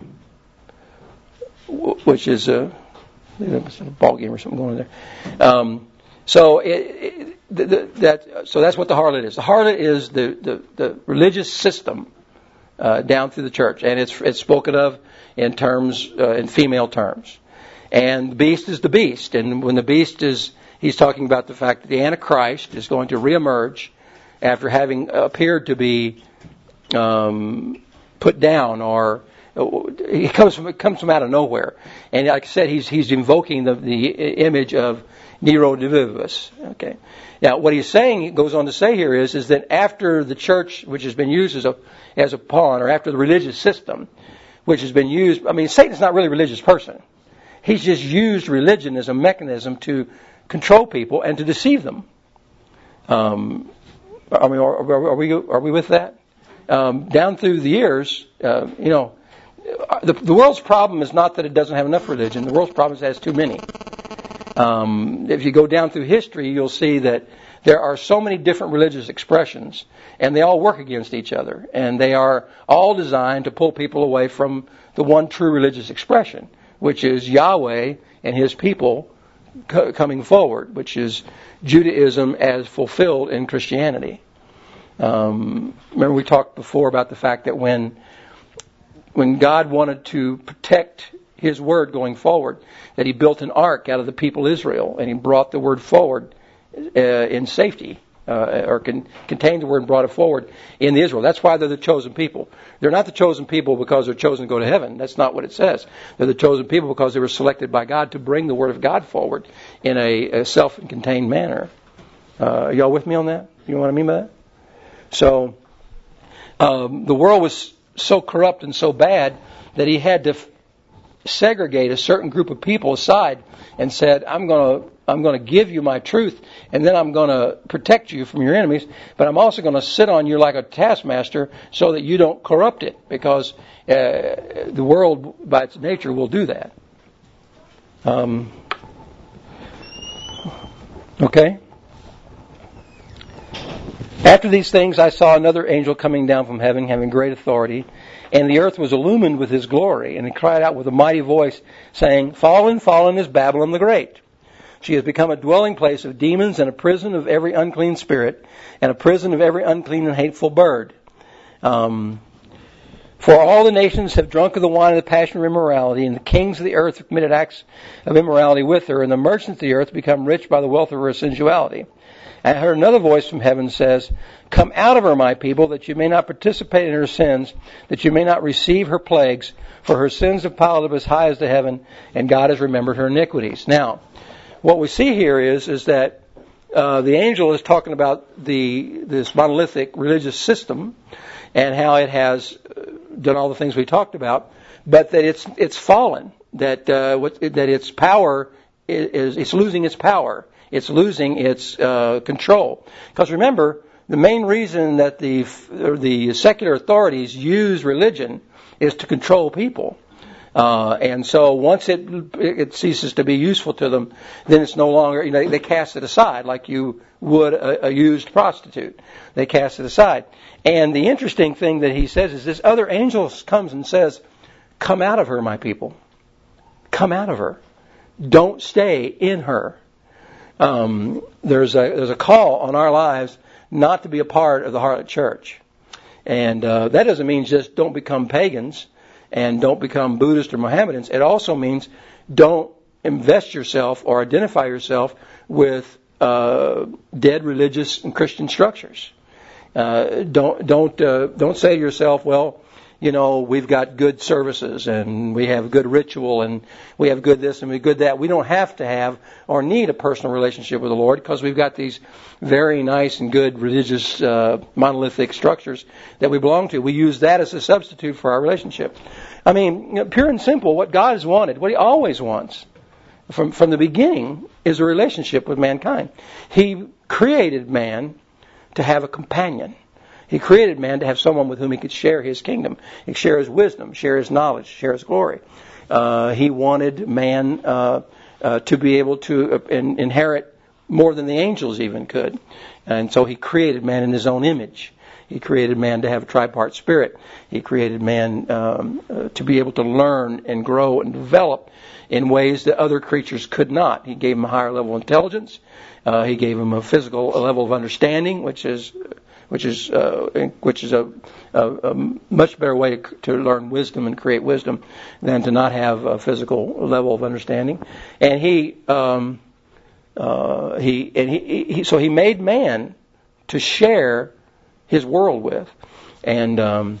which is a, a ball game or something going on there. Um, so it, it, the, the, that so that's what the harlot is. The harlot is the, the, the religious system uh, down through the church, and it's it's spoken of in terms uh, in female terms. And the beast is the beast, and when the beast is, he's talking about the fact that the Antichrist is going to reemerge after having appeared to be um, put down, or he comes from it comes from out of nowhere. And like I said, he's he's invoking the the image of Nero Divivus. Okay. Now, what he's saying, he goes on to say here is is that after the church, which has been used as a as a pawn, or after the religious system, which has been used, I mean, Satan's not really a religious person. He's just used religion as a mechanism to control people and to deceive them. Um, I mean, are, are we are we with that? Um, down through the years, uh, you know, the, the world's problem is not that it doesn't have enough religion. The world's problem is it has too many. Um, if you go down through history, you'll see that there are so many different religious expressions, and they all work against each other, and they are all designed to pull people away from the one true religious expression, which is Yahweh and his people co- coming forward, which is Judaism as fulfilled in Christianity. Um, remember we talked before about the fact that when when God wanted to protect his word going forward, that he built an ark out of the people Israel, and he brought the word forward uh, in safety, uh, or con- contained the word and brought it forward in Israel. That's why they're the chosen people. They're not the chosen people because they're chosen to go to heaven. That's not what it says. They're the chosen people because they were selected by God to bring the word of God forward in a, a self-contained manner. Uh, are y'all with me on that? You know what I mean by that? So, um, the world was so corrupt and so bad that he had to f- segregate a certain group of people aside and said, I'm going to I'm going to give you my truth, and then I'm going to protect you from your enemies, but I'm also going to sit on you like a taskmaster so that you don't corrupt it, because uh, the world, by its nature, will do that. Um, okay? After these things I saw another angel coming down from heaven, having great authority, and the earth was illumined with his glory, and he cried out with a mighty voice, saying, Fallen, fallen is Babylon the Great. She has become a dwelling place of demons and a prison of every unclean spirit and a prison of every unclean and hateful bird. Um, for all the nations have drunk of the wine of the passion of immorality, and the kings of the earth have committed acts of immorality with her, and the merchants of the earth become rich by the wealth of her sensuality. And I heard another voice from heaven says, Come out of her, my people, that you may not participate in her sins, that you may not receive her plagues, for her sins have piled up as high as the heaven, and God has remembered her iniquities. Now, what we see here is is that uh, the angel is talking about the this monolithic religious system and how it has done all the things we talked about, but that it's it's fallen, that uh, what, that its power is it's losing its power, it's losing its uh, control. Because remember, the main reason that the the secular authorities use religion is to control people. Uh, and so once it it ceases to be useful to them, then it's no longer, you know, they cast it aside like you would a, a used prostitute. They cast it aside. And the interesting thing that he says is this other angel comes and says, Come out of her, my people. Come out of her. Don't stay in her. Um, there's a there's a call on our lives not to be a part of the harlot church. And uh, that doesn't mean just don't become pagans and don't become Buddhist or Mohammedans. It also means don't invest yourself or identify yourself with uh, dead religious and Christian structures. Uh, don't don't uh, don't say to yourself, well, you know, we've got good services and we have good ritual and we have good this and we have good that. We don't have to have or need a personal relationship with the Lord because we've got these very nice and good religious uh, monolithic structures that we belong to. We use that as a substitute for our relationship. I mean, you know, pure and simple, what God has wanted, what He always wants from, from the beginning is a relationship with mankind. He created man to have a companion. He created man to have someone with whom he could share his kingdom, he could share his wisdom, share his knowledge, share his glory. Uh, he wanted man uh, uh, to be able to uh, in, inherit more than the angels even could. And so he created man in his own image. He created man to have a tripart spirit. He created man um, uh, to be able to learn and grow and develop in ways that other creatures could not. He gave him a higher level of intelligence. Uh, he gave him a physical a level of understanding, which is which is uh, which is a, a, a much better way to, to learn wisdom and create wisdom than to not have a physical level of understanding. And he um, uh, he and he, he so he made man to share his world with, and um,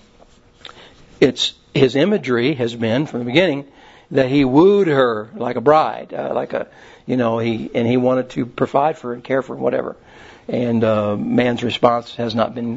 it's his imagery has been from the beginning that he wooed her like a bride, uh, like a you know he and he wanted to provide for her and care for her, whatever. And uh, man's response has not been,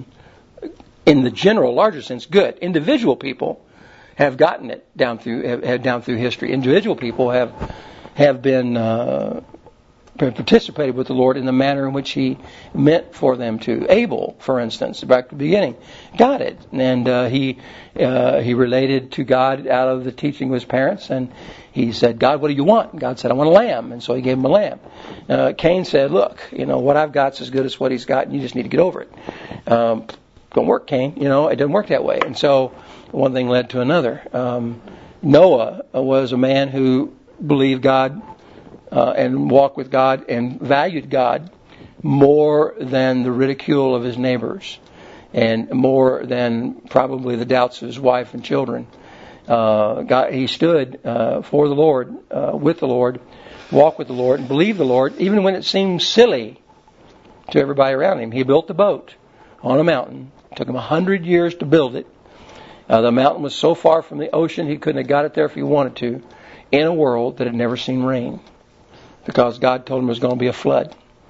in the general, larger sense, good. Individual people have gotten it down through have, have down through history. Individual people have have been uh, participated with the Lord in the manner in which He meant for them to. Abel, for instance, back at the beginning, got it, and uh, he uh, he related to God out of the teaching of his parents, and he said, God, what do you want? And God said, I want a lamb. And so he gave him a lamb. Uh, Cain said, look, you know, what I've got is as good as what he's got, and you just need to get over it. Um, don't work, Cain. You know, it doesn't work that way. And so one thing led to another. Um, Noah was a man who believed God uh, and walked with God and valued God more than the ridicule of his neighbors and more than probably the doubts of his wife and children. Uh, God, he stood uh, for the Lord, uh, with the Lord, walked with the Lord, and believed the Lord, even when it seemed silly to everybody around him. He built the boat on a mountain. It took him a hundred years to build it. Uh, the mountain was so far from the ocean he couldn't have got it there if he wanted to, in a world that had never seen rain, because God told him there was going to be a flood.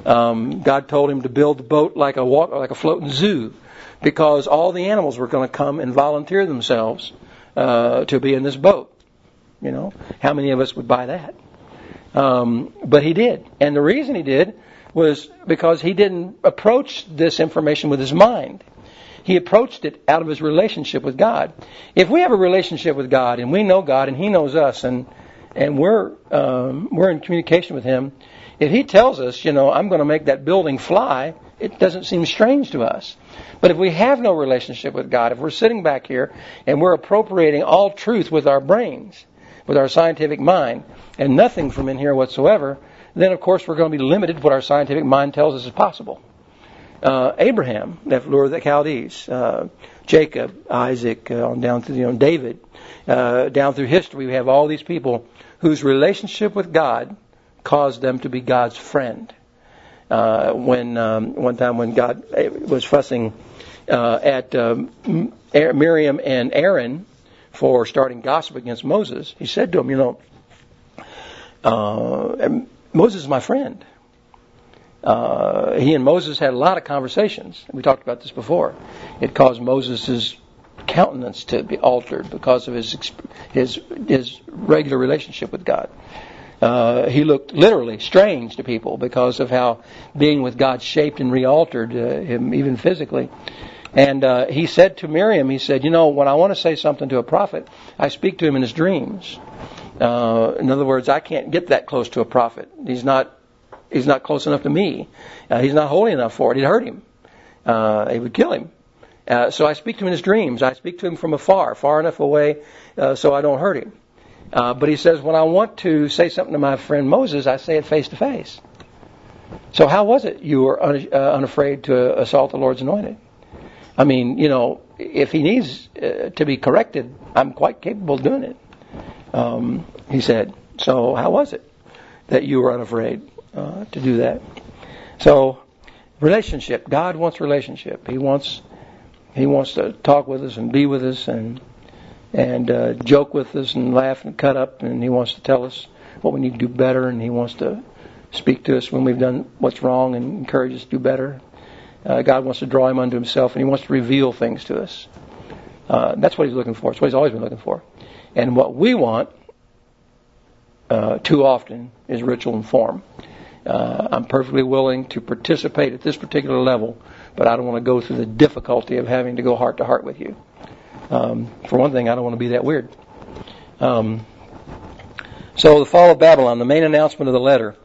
Um, God told him to build the boat like a walk, like a floating zoo, because all the animals were going to come and volunteer themselves uh, to be in this boat. You know, how many of us would buy that? Um, but he did, and the reason he did was because he didn't approach this information with his mind. He approached it out of his relationship with God. If we have a relationship with God and we know God and He knows us, and and we're um, we're in communication with Him, if He tells us, you know, I'm going to make that building fly, it doesn't seem strange to us. But if we have no relationship with God, if we're sitting back here and we're appropriating all truth with our brains, with our scientific mind, and nothing from in here whatsoever, then of course we're going to be limited to what our scientific mind tells us is possible. Uh, Abraham, left Ur of the Chaldees, uh, Jacob, Isaac, uh, on down through, you know, David, uh, down through history, we have all these people whose relationship with God caused them to be God's friend. Uh, when um, one time when God was fussing uh, at um, Miriam and Aaron for starting gossip against Moses, He said to him, you know, uh, Moses is my friend. Uh, he and Moses had a lot of conversations. We talked about this before. It caused Moses' countenance to be altered because of his his his regular relationship with God. Uh, he looked literally strange to people because of how being with God shaped and re-altered uh, him, even physically. And uh, he said to Miriam, he said, you know, when I want to say something to a prophet, I speak to him in his dreams. Uh, in other words, I can't get that close to a prophet. He's not He's not close enough to me. Uh, he's not holy enough for it. It'd hurt him. Uh, it would kill him. Uh, so I speak to him in his dreams. I speak to him from afar, far enough away uh, so I don't hurt him. Uh, but he says, when I want to say something to my friend Moses, I say it face to face. So how was it you were un- uh, unafraid to assault the Lord's anointed? I mean, you know, if he needs uh, to be corrected, I'm quite capable of doing it. Um, he said, so how was it that you were unafraid uh, to do that? So, relationship. God wants relationship. He wants He wants to talk with us and be with us and and uh, joke with us and laugh and cut up, and He wants to tell us what we need to do better, and He wants to speak to us when we've done what's wrong and encourage us to do better. Uh, God wants to draw Him unto Himself, and He wants to reveal things to us. Uh, that's what He's looking for. That's what He's always been looking for. And what we want uh, too often is ritual and form. Uh, I'm perfectly willing to participate at this particular level, but I don't want to go through the difficulty of having to go heart to heart with you. Um, for one thing, I don't want to be that weird. Um, so the fall of Babylon, the main announcement of the letter.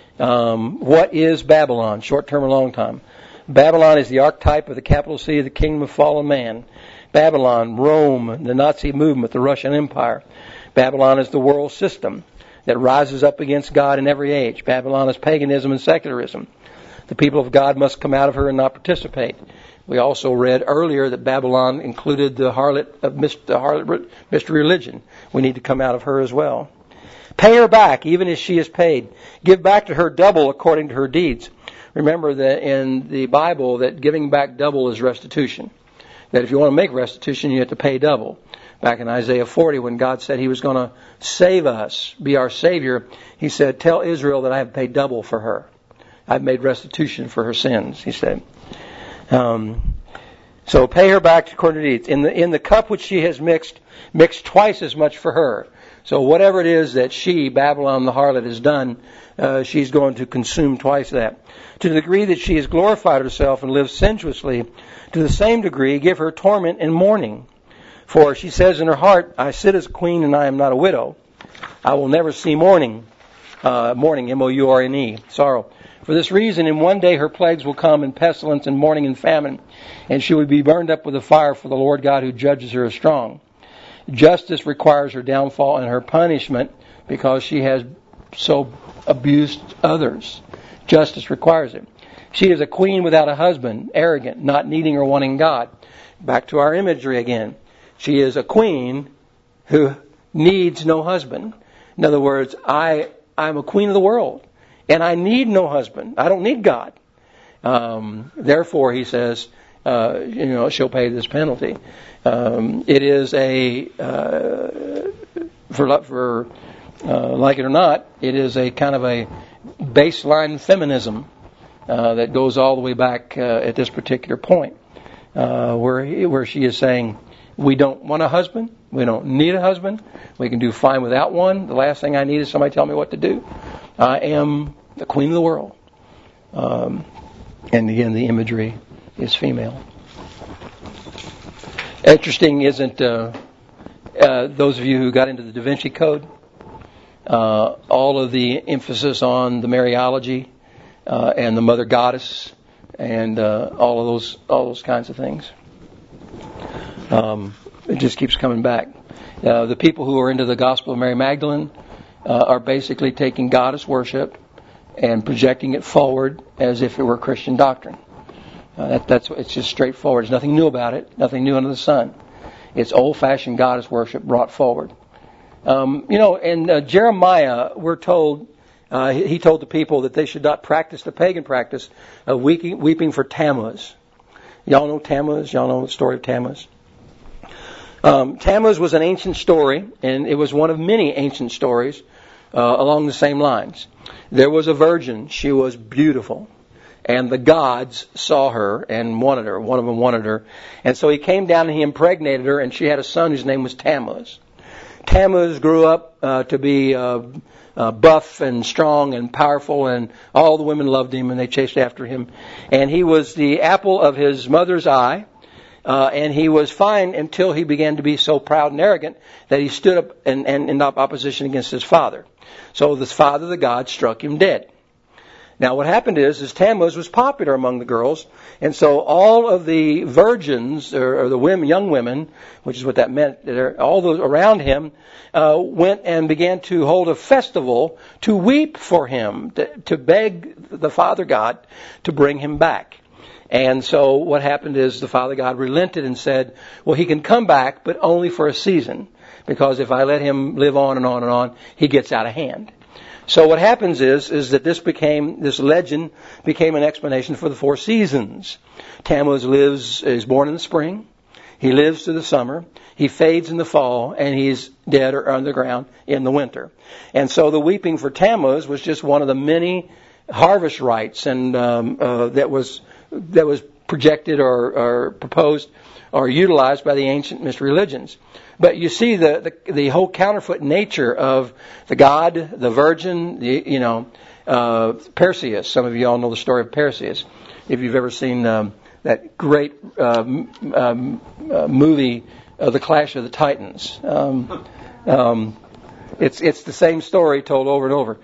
Um, what is Babylon? Short term or long time? Babylon is the archetype of the capital city of the kingdom of fallen man. Babylon, Rome, the Nazi movement, the Russian Empire. Babylon is the world system that rises up against God in every age. Babylon is paganism and secularism. The people of God must come out of her and not participate. We also read earlier that Babylon included the harlot of the harlot mystery religion. We need to come out of her as well. Pay her back, even as she is paid. Give back to her double according to her deeds. Remember that in the Bible that giving back double is restitution. That if you want to make restitution, you have to pay double. Back in Isaiah forty, when God said He was going to save us, be our Savior, He said, tell Israel that I have paid double for her. I've made restitution for her sins, He said. Um, so pay her back according to deeds. In the, in the cup which she has mixed, mix twice as much for her. So whatever it is that she, Babylon the harlot, has done, uh, she's going to consume twice that. To the degree that she has glorified herself and lived sensuously, to the same degree give her torment and mourning. For she says in her heart, I sit as a queen and I am not a widow. I will never see mourning. Uh, mourning, M O U R N E, sorrow. For this reason, in one day her plagues will come, and pestilence and mourning and famine, and she will be burned up with a fire, for the Lord God who judges her is strong. Justice requires her downfall and her punishment because she has so abused others. Justice requires it. She is a queen without a husband, arrogant, not needing or wanting God. Back to our imagery again. She is a queen who needs no husband. In other words, I, I'm a queen of the world, and I need no husband. I don't need God. Um, therefore, he says, uh, you know, she'll pay this penalty. Um, it is a, uh, for, for uh, like it or not, it is a kind of a baseline feminism uh, that goes all the way back uh, at this particular point, uh, where where she is saying, we don't want a husband, we don't need a husband, we can do fine without one. The last thing I need is somebody tell me what to do. I am the queen of the world. Um, and again, the imagery is female. Interesting, isn't uh, uh, those of you who got into the Da Vinci Code, uh, all of the emphasis on the Mariology uh, and the Mother Goddess and uh, all of those all those kinds of things. Um, it just keeps coming back. Uh, the people who are into the Gospel of Mary Magdalene uh, are basically taking goddess worship and projecting it forward as if it were Christian doctrine. Uh, that, that's it's just straightforward. There's nothing new about it. Nothing new under the sun. It's old-fashioned goddess worship brought forward. Um, you know, in uh, Jeremiah, we're told uh, he, he told the people that they should not practice the pagan practice of weeping, weeping for Tammuz. Y'all know Tammuz. Y'all know the story of Tammuz. Um, Tammuz was an ancient story, and it was one of many ancient stories uh, along the same lines. There was a virgin. She was beautiful. And the gods saw her and wanted her. One of them wanted her. And so he came down and he impregnated her, and she had a son whose name was Tammuz. Tammuz grew up uh, to be uh, uh, buff and strong and powerful, and all the women loved him, and they chased after him. And he was the apple of his mother's eye. Uh, and he was fine until he began to be so proud and arrogant that he stood up and, and in opposition against his father. So the father, the god, struck him dead. Now what happened is, is Tammuz was popular among the girls, and so all of the virgins, or, or the women, young women, which is what that meant, all those around him, uh, went and began to hold a festival to weep for him, to, to beg the Father God to bring him back. And so what happened is the Father God relented and said, well, he can come back, but only for a season, because if I let him live on and on and on, he gets out of hand. So what happens is, is that this became, this legend became an explanation for the four seasons. Tammuz lives, is born in the spring. He lives through the summer. He fades in the fall, and he's dead or underground in the winter. And so the weeping for Tammuz was just one of the many harvest rites and um, uh, that was that was projected or, or proposed or utilized by the ancient mystery religions. But you see the, the the whole counterfeit nature of the god, the virgin, the, you know, uh, Perseus. Some of you all know the story of Perseus. If you've ever seen um, that great um, um, uh, movie, uh, The Clash of the Titans, um, um, it's it's the same story told over and over.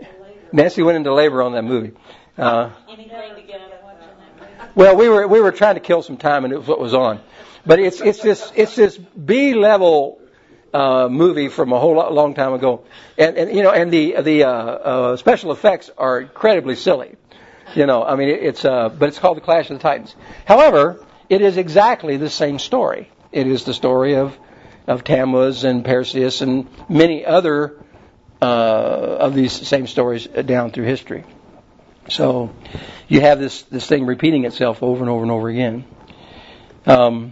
Nancy went into labor on that movie. Uh, Anything to get out of watching that movie? Well, we were we were trying to kill some time, and it was what was on. But it's it's this it's this B level uh, movie from a whole lot, long time ago, and, and you know, and the the uh, uh, special effects are incredibly silly. You know, I mean, it, it's uh, but it's called The Clash of the Titans. However, it is exactly the same story. It is the story of of Tammuz and Perseus and many other uh, of these same stories down through history. So you have this this thing repeating itself over and over and over again. Um,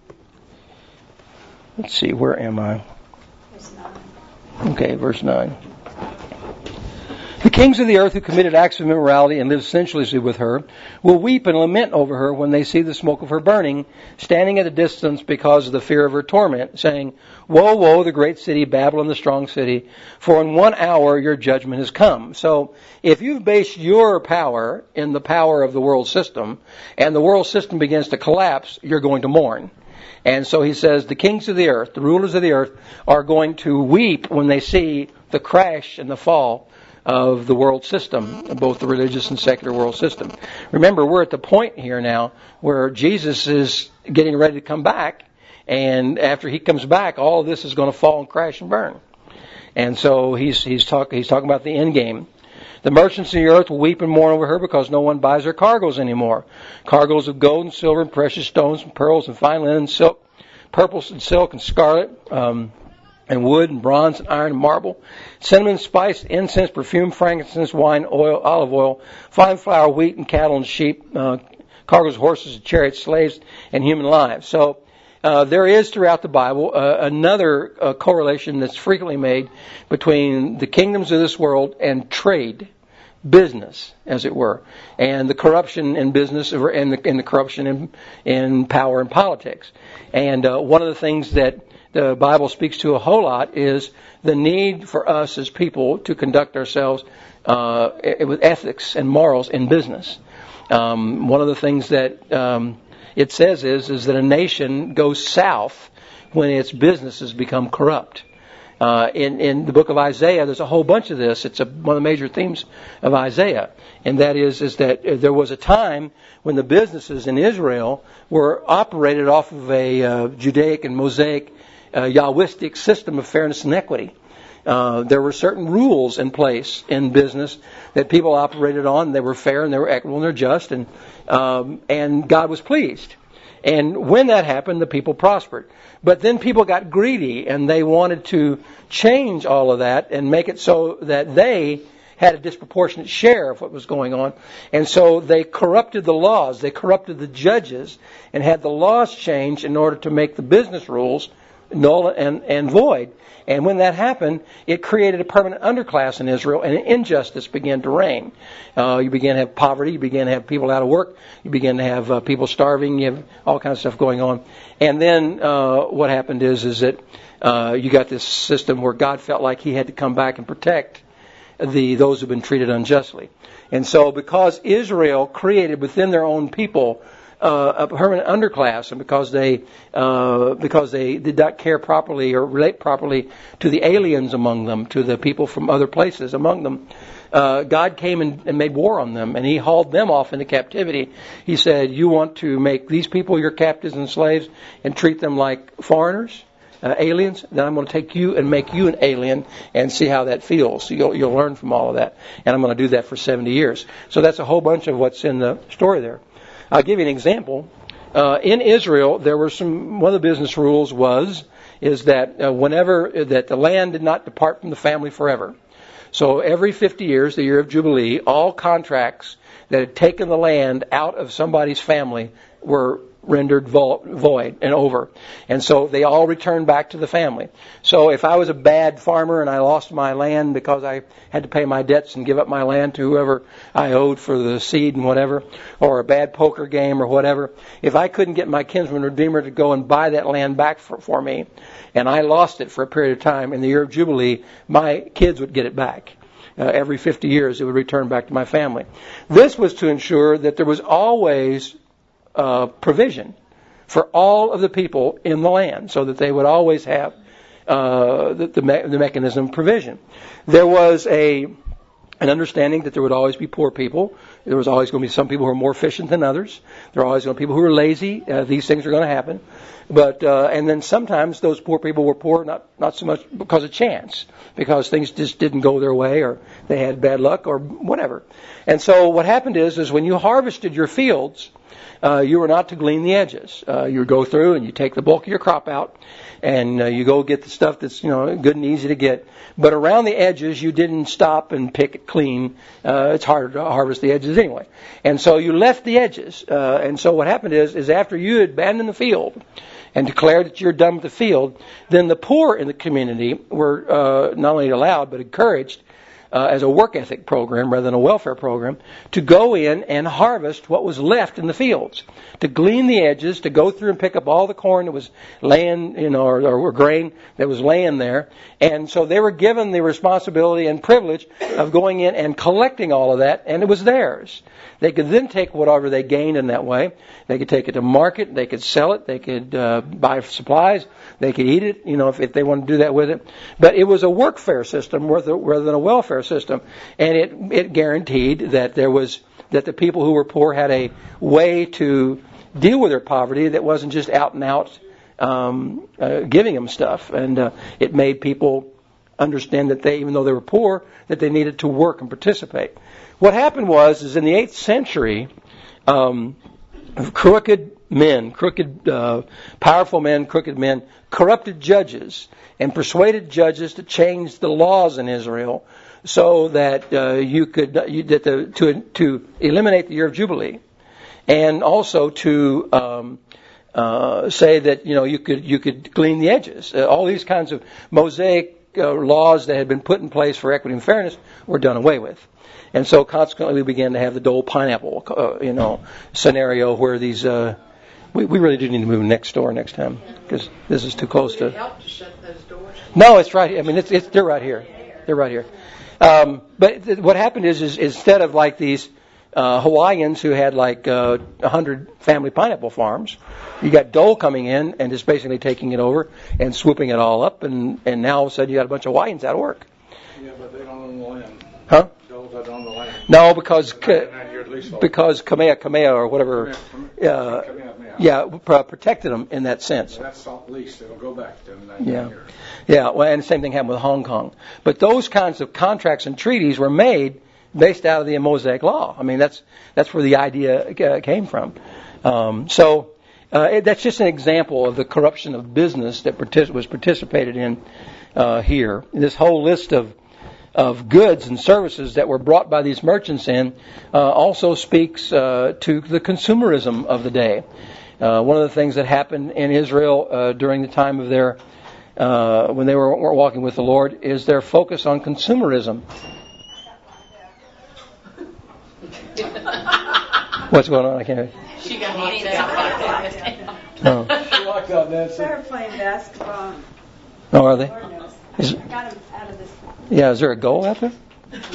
let's see, where am I? Verse nine. Okay, verse nine. The kings of the earth who committed acts of immorality and lived sensuously with her will weep and lament over her when they see the smoke of her burning, standing at a distance because of the fear of her torment, saying, woe, woe, the great city, Babylon, the strong city, for in one hour your judgment has come. So if you've based your power in the power of the world system, and the world system begins to collapse, you're going to mourn. And so he says the kings of the earth, the rulers of the earth, are going to weep when they see the crash and the fall of the world system, both the religious and secular world system. Remember, we're at the point here now where Jesus is getting ready to come back, and after he comes back, all of this is going to fall and crash and burn. And so he's he's talking he's talking about the end game. The merchants of the earth will weep and mourn over her because no one buys her cargoes anymore. Cargoes of gold and silver and precious stones and pearls and fine linen and silk, purple and silk and scarlet, um, and wood and bronze and iron and marble, cinnamon, spice, incense, perfume, frankincense, wine, oil, olive oil, fine flour, wheat and cattle and sheep, uh, cargoes of horses and chariots, slaves and human lives. So uh, there is throughout the Bible uh, another uh, correlation that's frequently made between the kingdoms of this world and trade. business, as it were, and the corruption in business and the, and the corruption in, in power and politics. And uh, one of the things that the Bible speaks to a whole lot is the need for us as people to conduct ourselves uh, with ethics and morals in business. Um, one of the things that um, it says is, is that a nation goes south when its businesses become corrupt. Uh, in, in the book of Isaiah, there's a whole bunch of this. It's a, one of the major themes of Isaiah. And that is, is that there was a time when the businesses in Israel were operated off of a uh, Judaic and Mosaic uh, Yahwistic system of fairness and equity. Uh, there were certain rules in place in business that people operated on. They were fair and they were equitable and they're just. And, um, and God was pleased. And when that happened, the people prospered. But then people got greedy and they wanted to change all of that and make it so that they had a disproportionate share of what was going on. And so they corrupted the laws. They corrupted the judges and had the laws changed in order to make the business rules null and, and void. And when that happened, it created a permanent underclass in Israel, and injustice began to reign. Uh, you began to have poverty, you began to have people out of work, you began to have uh, people starving, you have all kinds of stuff going on. And then uh, what happened is, is that uh, you got this system where God felt like He had to come back and protect the those who've been treated unjustly. And so, because Israel created within their own people Uh, a permanent underclass, and because they uh, because they did not care properly or relate properly to the aliens among them, to the people from other places among them, uh, God came and, and made war on them, and He hauled them off into captivity. He said, "You want to make these people your captives and slaves and treat them like foreigners, uh, aliens? Then I'm going to take you and make you an alien and see how that feels. So you'll, you'll learn from all of that, and I'm going to do that for seventy years." So that's a whole bunch of what's in the story there. I'll give you an example. Uh, in Israel, there were some, one of the business rules was, is that uh, whenever, that the land did not depart from the family forever. So every fifty years, the year of Jubilee, all contracts that had taken the land out of somebody's family were rendered void and over. And so they all returned back to the family. So if I was a bad farmer and I lost my land because I had to pay my debts and give up my land to whoever I owed for the seed and whatever, or a bad poker game or whatever, if I couldn't get my kinsman redeemer to go and buy that land back for, for me, and I lost it for a period of time, in the year of Jubilee, my kids would get it back. Uh, every fifty years it would return back to my family. This was to ensure that there was always Uh, provision for all of the people in the land, so that they would always have uh, the, the, me- the mechanism of provision. There was a an understanding that there would always be poor people. There was always going to be some people who are more efficient than others. There are always going to be people who are lazy. Uh, these things are going to happen. But uh, and then sometimes those poor people were poor not not so much because of chance, because things just didn't go their way, or they had bad luck, or whatever. And so what happened is, is when you harvested your fields, Uh, you were not to glean the edges. Uh, you would go through and you take the bulk of your crop out, and uh, you go get the stuff that's, you know, good and easy to get. But around the edges, you didn't stop and pick it clean. Uh, it's harder to harvest the edges anyway. And so you left the edges. Uh, and so what happened is, is after you had abandoned the field and declared that you're done with the field, then the poor in the community were uh, not only allowed but encouraged, Uh, as a work ethic program rather than a welfare program, to go in and harvest what was left in the fields, to glean the edges, to go through and pick up all the corn that was laying, you know, or, or grain that was laying there. And so they were given the responsibility and privilege of going in and collecting all of that, and it was theirs. They could then take whatever they gained in that way. They could take it to market. They could sell it. They could uh, buy supplies. They could eat it, you know, if, if they wanted to do that with it. But it was a workfare system rather than a welfare system, and it it guaranteed that there was that the people who were poor had a way to deal with their poverty that wasn't just out and out um, uh, giving them stuff. And uh, it made people understand that they, even though they were poor, that they needed to work and participate. What happened was, is in the eighth century, um, crooked men, crooked, uh, powerful men, crooked men, corrupted judges and persuaded judges to change the laws in Israel so that uh, you could you, that the, to to eliminate the year of Jubilee, and also to um, uh, say that, you know, you could you could glean the edges. Uh, all these kinds of Mosaic uh, laws that had been put in place for equity and fairness were done away with. And so consequently we began to have the Dole pineapple, uh, you know, scenario where these, uh, we, we really do need to move next door next time because this is too close to. Would it help to shut those doors? No, it's right here. I mean, it's, it's, they're right here. They're right here. Um, but th- what happened is, is instead of like these uh, Hawaiians who had like uh, one hundred family pineapple farms, you got Dole coming in and just basically taking it over and swooping it all up, and, and now all of a sudden you got a bunch of Hawaiians out of work. Yeah, but they don't own the land. Huh? Dole's don't own the land. No, because Ka- ca- because Kamehameha or whatever, uh, yeah, pr- protected them in that sense. So that's not leased. It'll go back to them in ninety Yeah. years. Yeah, well, and the same thing happened with Hong Kong. But those kinds of contracts and treaties were made based out of the Mosaic Law. I mean, that's that's where the idea uh, came from. Um, so uh, it, that's just an example of the corruption of business that partic- was participated in uh, here. This whole list of of goods and services that were brought by these merchants in uh, also speaks uh, to the consumerism of the day. Uh, one of the things that happened in Israel uh, during the time of their uh, when they were, were walking with the Lord is their focus on consumerism. What's going on? I can't. She got locked out. No. She locked out Nancy. They're playing basketball. Oh, are they? Lord knows. Is, I got him out of this. yeah. Is there a goal out there?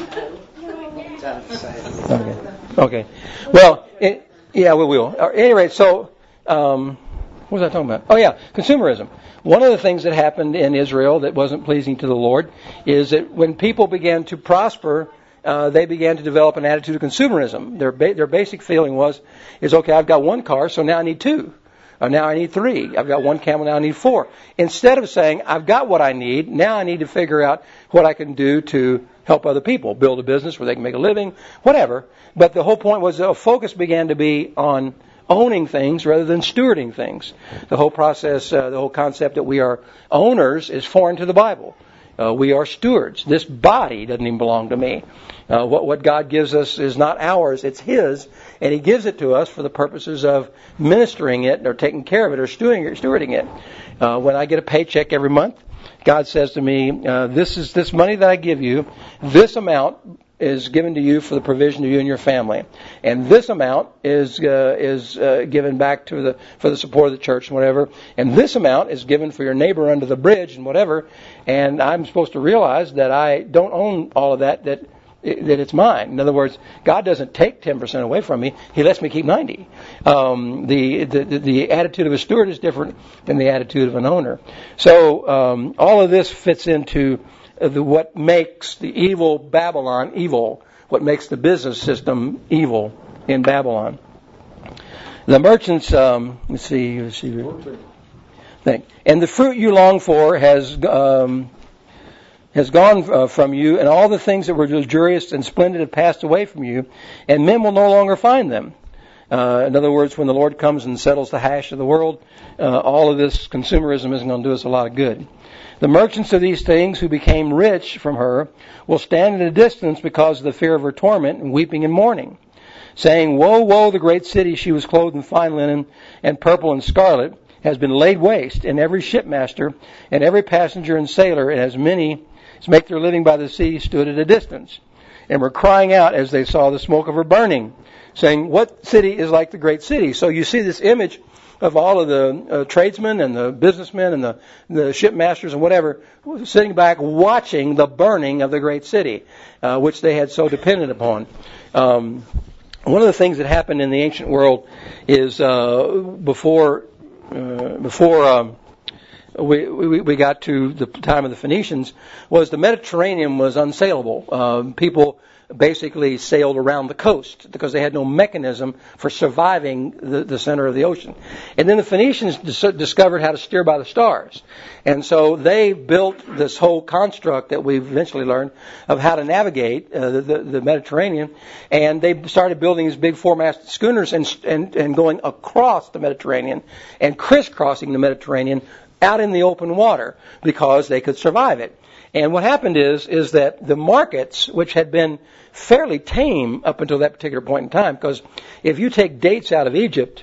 Okay. Okay. Well, it, yeah, we will. At any rate, so um, what was I talking about? Oh, yeah, consumerism. One of the things that happened in Israel that wasn't pleasing to the Lord is that when people began to prosper, uh, they began to develop an attitude of consumerism. Their ba- their basic feeling was, is okay, I've got one car, so now I need two. Uh, now I need three. I've got one camel, now I need four. Instead of saying, I've got what I need, now I need to figure out what I can do to help other people, build a business where they can make a living, whatever. But the whole point was the focus began to be on owning things rather than stewarding things. The whole process, uh, the whole concept that we are owners is foreign to the Bible. Uh, we are stewards. This body doesn't even belong to me. Uh, what, what God gives us is not ours, it's His, and He gives it to us for the purposes of ministering it or taking care of it or stewarding, stewarding it. Uh, when I get a paycheck every month, God says to me, uh, this is this money that I give you, this amount is given to you for the provision of you and your family, and this amount is uh, is uh, given back to the for the support of the church and whatever, and this amount is given for your neighbor under the bridge and whatever. And I'm supposed to realize that I don't own all of that. That that it's mine. In other words, God doesn't take ten percent away from me. He lets me keep ninety. Um, the, the the attitude of a steward is different than the attitude of an owner. So um, all of this fits into the, what makes the evil Babylon evil, what makes the business system evil in Babylon. The merchants, um, let's see, let's see, think. And the fruit you long for has um, has gone uh, from you, and all the things that were luxurious and splendid have passed away from you, and men will no longer find them. Uh, in other words, when the Lord comes and settles the hash of the world, uh, all of this consumerism isn't going to do us a lot of good. The merchants of these things who became rich from her will stand at a distance because of the fear of her torment and weeping and mourning, saying, Woe, woe, the great city, she was clothed in fine linen and purple and scarlet, has been laid waste, and every shipmaster and every passenger and sailor, and as many as make their living by the sea, stood at a distance, and were crying out as they saw the smoke of her burning, saying, What city is like the great city? So you see this image of all of the uh, tradesmen and the businessmen and the, the shipmasters and whatever sitting back watching the burning of the great city, uh, which they had so dependent upon. Um, one of the things that happened in the ancient world is uh, before uh, before um, we, we we got to the time of the Phoenicians, was the Mediterranean was unsaleable. Um, people basically sailed around the coast because they had no mechanism for surviving the, the center of the ocean. And then the Phoenicians dis- discovered how to steer by the stars. And so they built this whole construct that we've eventually learned of how to navigate uh, the, the, the Mediterranean. And they started building these big four-masted schooners and, and, and going across the Mediterranean and crisscrossing the Mediterranean out in the open water because they could survive it. And what happened is, is that the markets, which had been fairly tame up until that particular point in time, because if you take dates out of Egypt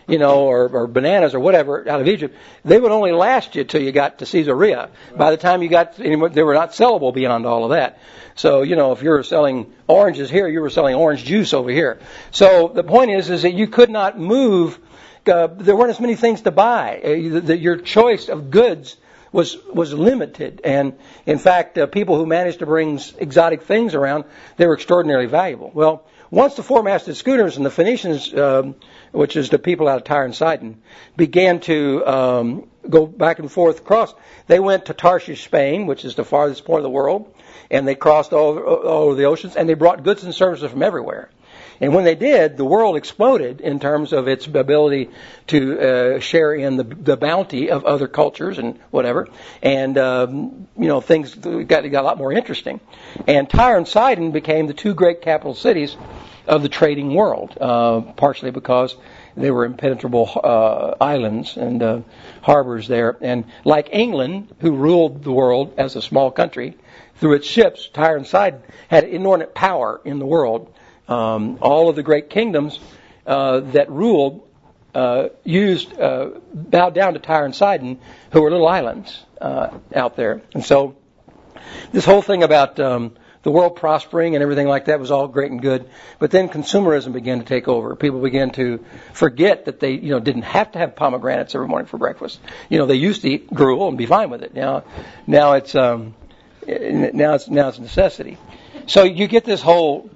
you know, or, or bananas or whatever out of Egypt, they would only last you till you got to Caesarea. By the time you got, they were not sellable beyond all of that. So, you know, if you were selling oranges here, you were selling orange juice over here. So the point is, is that you could not move. Uh, there weren't as many things to buy. Uh, the, the, your choice of goods was was limited, and in fact, uh, people who managed to bring exotic things around, they were extraordinarily valuable. Well, once the four-masted schooners and the Phoenicians, um, which is the people out of Tyre and Sidon, began to um, go back and forth across, they went to Tarshish, Spain, which is the farthest point of the world, and they crossed all over, all over the oceans, and they brought goods and services from everywhere. And when they did, the world exploded in terms of its ability to uh, share in the, the bounty of other cultures and whatever. And, um, you know, things got, got a lot more interesting. And Tyre and Sidon became the two great capital cities of the trading world, uh, partially because they were impenetrable uh, islands and uh, harbors there. And like England, who ruled the world as a small country, through its ships, Tyre and Sidon had inordinate power in the world. Um, all of the great kingdoms uh, that ruled uh, used uh, bowed down to Tyre and Sidon, who were little islands uh, out there. And so this whole thing about um, the world prospering and everything like that was all great and good. But then consumerism began to take over. People began to forget that they, you know, didn't have to have pomegranates every morning for breakfast. You know, they used to eat gruel and be fine with it. Now, now it's um, now it's now it's a necessity. So you get this whole.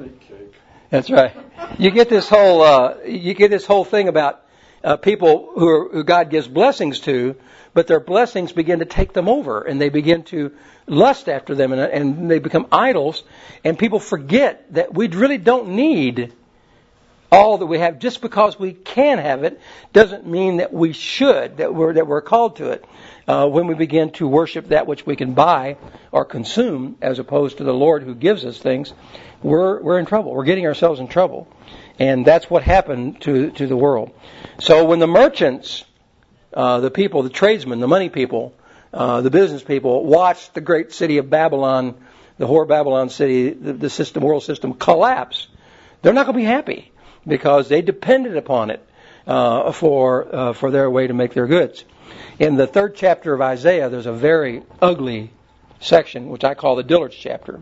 That's right. You get this whole uh, you get this whole thing about uh, people who, are, who God gives blessings to, but their blessings begin to take them over, and they begin to lust after them, and, and they become idols. And people forget that we really don't need all that we have. Just because we can have it doesn't mean that we should, that we're that we're called to it. Uh, when we begin to worship that which we can buy or consume, as opposed to the Lord who gives us things, we're we're in trouble. We're getting ourselves in trouble, and that's what happened to to the world. So when the merchants, uh, the people, the tradesmen, the money people, uh, the business people, watched the great city of Babylon, the whore Babylon city, the, the system, world system collapse, they're not going to be happy because they depended upon it uh, for uh, for their way to make their goods. In the third chapter of Isaiah, there's a very ugly section, which I call the Dillard's chapter.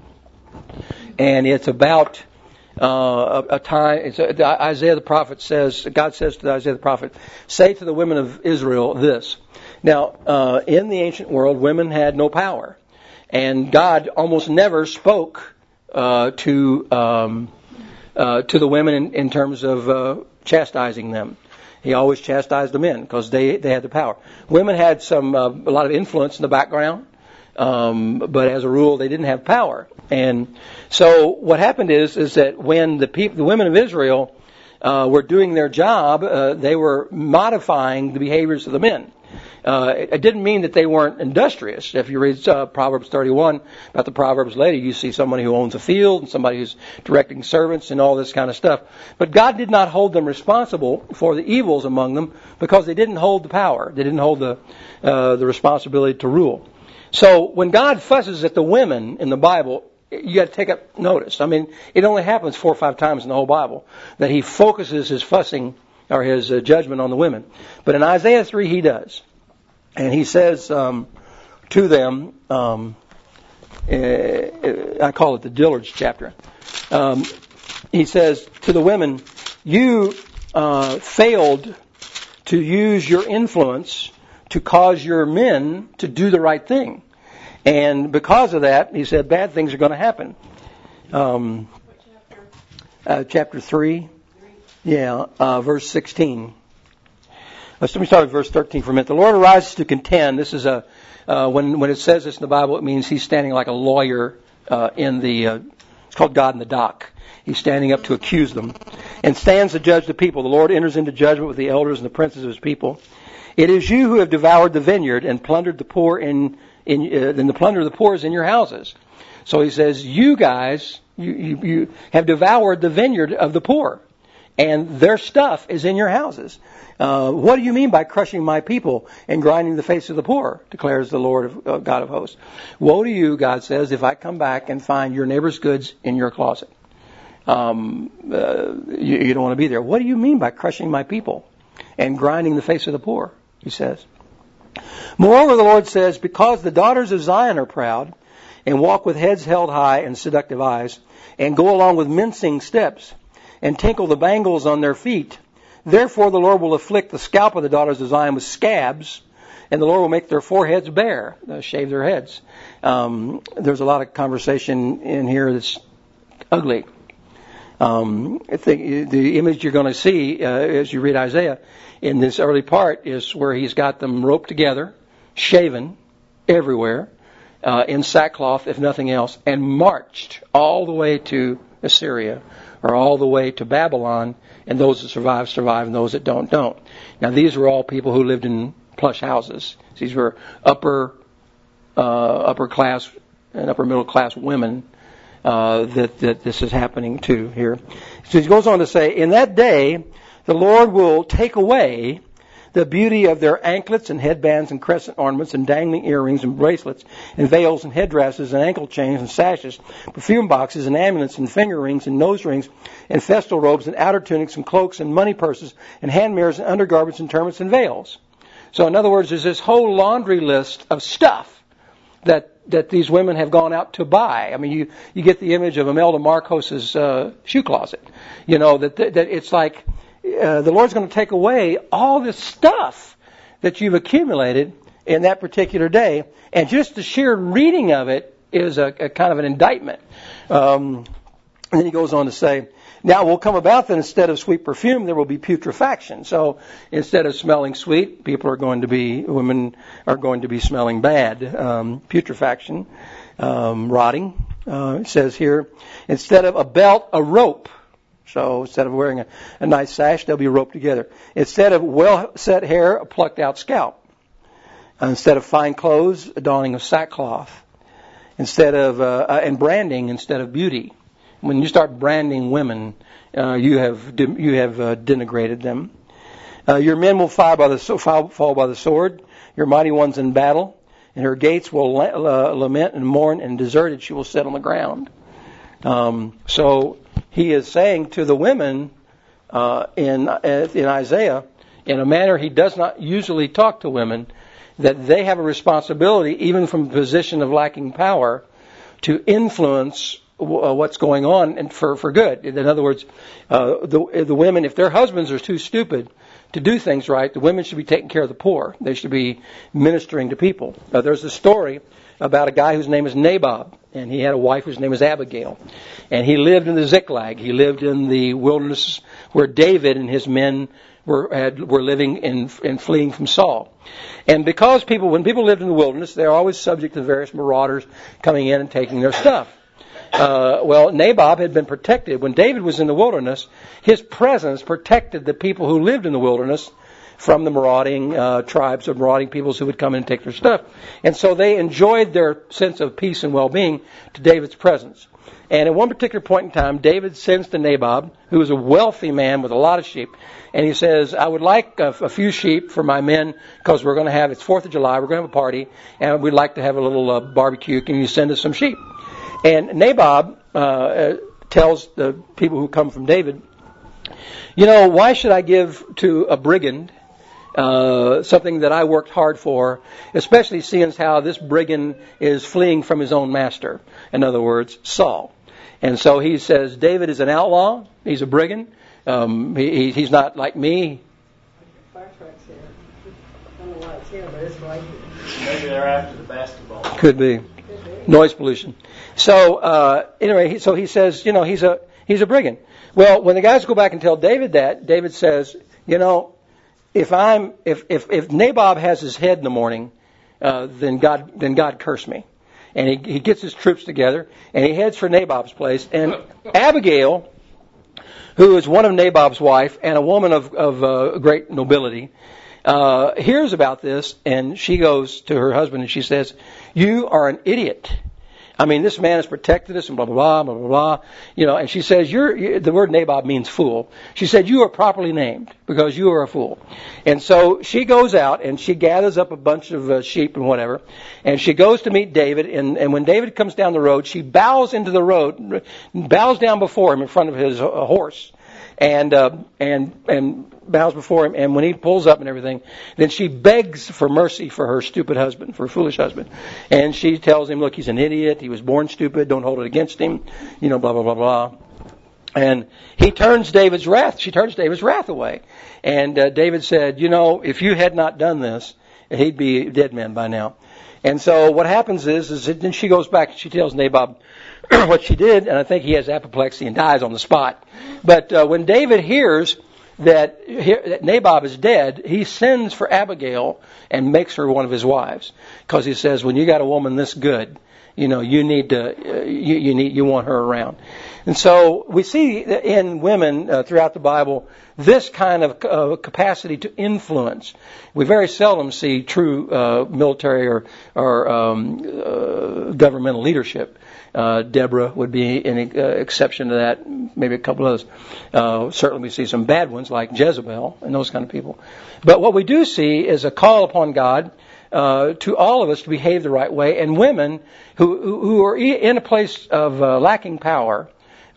And it's about uh, a, a time, it's a, Isaiah the prophet says, God says to Isaiah the prophet, say to the women of Israel this. Now, uh, in the ancient world, women had no power. And God almost never spoke uh, to um, uh, to the women in, in terms of uh, chastising them. He always chastised the men because they, they had the power. Women had some uh, a lot of influence in the background, um, but as a rule, they didn't have power. And so what happened is is that when the people, the women of Israel uh, were doing their job, uh, they were modifying the behaviors of the men. Uh, it, it didn't mean that they weren't industrious. If you read uh, Proverbs thirty-one about the Proverbs lady, you see somebody who owns a field and somebody who's directing servants and all this kind of stuff. But God did not hold them responsible for the evils among them because they didn't hold the power. They didn't hold the uh, the responsibility to rule. So when God fusses at the women in the Bible, you got to take up notice. I mean, it only happens four or five times in the whole Bible that He focuses His fussing or His uh, judgment on the women. But in Isaiah three, He does. And He says um, to them, um, uh, I call it the Dillard's chapter. Um, he says to the women, you uh, failed to use your influence to cause your men to do the right thing. And because of that, he said, bad things are going to happen. Um, uh, chapter three. Yeah, uh, verse sixteen. Let me start with verse thirteen for a minute. The Lord arises to contend. This is a uh, when when it says this in the Bible, it means He's standing like a lawyer uh, in the. Uh, it's called God in the dock. He's standing up to accuse them, and stands to judge the people. The Lord enters into judgment with the elders and the princes of His people. It is you who have devoured the vineyard and plundered the poor in in. Uh, and the plunder of the poor is in your houses. So He says, you guys, you you, you have devoured the vineyard of the poor, and their stuff is in your houses. Uh, what do you mean by crushing my people and grinding the face of the poor, declares the Lord of uh, God of hosts. Woe to you, God says, if I come back and find your neighbor's goods in your closet. Um, uh, you, you don't want to be there. What do you mean by crushing my people and grinding the face of the poor, he says. Moreover, the Lord says, because the daughters of Zion are proud and walk with heads held high and seductive eyes and go along with mincing steps and tinkle the bangles on their feet, therefore the Lord will afflict the scalp of the daughters of Zion with scabs, and the Lord will make their foreheads bare, uh, shave their heads. Um, there's a lot of conversation in here that's ugly. Um, I think the image you're going to see uh, as you read Isaiah in this early part is where he's got them roped together, shaven everywhere, uh, in sackcloth, if nothing else, and marched all the way to Assyria or all the way to Babylon, and those that survive, survive, and those that don't, don't. Now, these were all people who lived in plush houses. These were upper, uh, upper class and upper middle class women uh, that, that this is happening to here. So he goes on to say, in that day, the Lord will take away the beauty of their anklets and headbands and crescent ornaments and dangling earrings and bracelets and veils and headdresses and ankle chains and sashes, perfume boxes and amulets and finger rings and nose rings and festal robes and outer tunics and cloaks and money purses and hand mirrors and undergarments and turbans and veils. So in other words, there's this whole laundry list of stuff that that these women have gone out to buy. I mean, you, you get the image of Imelda Marcos's uh, shoe closet. You know, that, that it's like uh, the Lord's going to take away all this stuff that you've accumulated in that particular day. And just the sheer reading of it is a, a kind of an indictment. Um, and then he goes on to say, now it will come about that instead of sweet perfume, there will be putrefaction. So instead of smelling sweet, people are going to be, women are going to be smelling bad. Um, putrefaction, um, rotting. Uh, it says here, instead of a belt, a rope. So instead of wearing a, a nice sash, they'll be roped together. Instead of well-set hair, a plucked out scalp. Uh, instead of fine clothes, a donning of sackcloth. Instead of, uh, uh, and branding instead of beauty. When you start branding women, uh, you have de- you have uh, denigrated them. Uh, your men will fire by the so- fall, fall by the sword. Your mighty ones in battle, and her gates will la- uh, lament and mourn, and deserted she will sit on the ground. Um, so he is saying to the women uh, in uh, in Isaiah, in a manner he does not usually talk to women, that they have a responsibility, even from a position of lacking power, to influence what's going on and for, for good. In other words, uh, the, the women, if their husbands are too stupid to do things right, the women should be taking care of the poor. They should be ministering to people. Now, there's a story about a guy whose name is Nabob, and he had a wife whose name was Abigail. And he lived in the Ziklag. He lived in the wilderness where David and his men were had, were living in, in fleeing from Saul. And because people, when people lived in the wilderness, they're always subject to various marauders coming in and taking their stuff. Uh, well, Nabob had been protected. When David was in the wilderness, his presence protected the people who lived in the wilderness from the marauding uh, tribes of marauding peoples who would come in and take their stuff. And so they enjoyed their sense of peace and well-being to David's presence. And at one particular point in time, David sends to Nabob, who was a wealthy man with a lot of sheep, and he says, I would like a, a few sheep for my men because we're going to have, it's fourth of July, we're going to have a party, and we'd like to have a little uh, barbecue. Can you send us some sheep? And Nabob uh, tells the people who come from David, you know, why should I give to a brigand uh, something that I worked hard for, especially seeing how this brigand is fleeing from his own master, in other words, Saul. And so he says, David is an outlaw, he's a brigand, um, he, he's not like me. Fire truck's here. I don't know why it's here, but it's right here. Maybe they're after the basketball. Could be. Noise pollution. So uh, anyway, so he says, you know, he's a he's a brigand. Well, when the guys go back and tell David that, David says, you know, if I'm if if, if Nabob has his head in the morning, uh, then God then God curse me. And he he gets his troops together and he heads for Nabob's place. And Abigail, who is one of Nabob's wife and a woman of of uh, great nobility, uh, hears about this, and she goes to her husband and she says, you are an idiot. I mean, this man has protected us and blah, blah, blah, blah, blah, blah. You know, and she says, you're, you, the word Nabob means fool. She said, you are properly named because you are a fool. And so she goes out and she gathers up a bunch of uh, sheep and whatever. And she goes to meet David. And, and when David comes down the road, she bows into the road, bows down before him in front of his uh, horse. and uh, and and bows before him. And when he pulls up and everything, then she begs for mercy for her stupid husband, for her foolish husband. And she tells him, look, he's an idiot. He was born stupid. Don't hold it against him. You know, blah, blah, blah, blah. And he turns David's wrath. She turns David's wrath away. And uh, David said, you know, if you had not done this, he'd be a dead man by now. And so what happens is, is that then she goes back and she tells Nabob what she did, and I think he has apoplexy and dies on the spot. But uh, when David hears that, that Nabob is dead, he sends for Abigail and makes her one of his wives, because he says, when you got a woman this good, you know, you need to, uh, you, you need, you want her around. And so we see in women uh, throughout the Bible this kind of uh, capacity to influence. We very seldom see true uh, military or, or um, uh, governmental leadership. Uh, Deborah would be an uh, exception to that, maybe a couple others. Uh, certainly we see some bad ones like Jezebel and those kind of people. But what we do see is a call upon God uh, to all of us to behave the right way, and women who, who are in a place of uh, lacking power,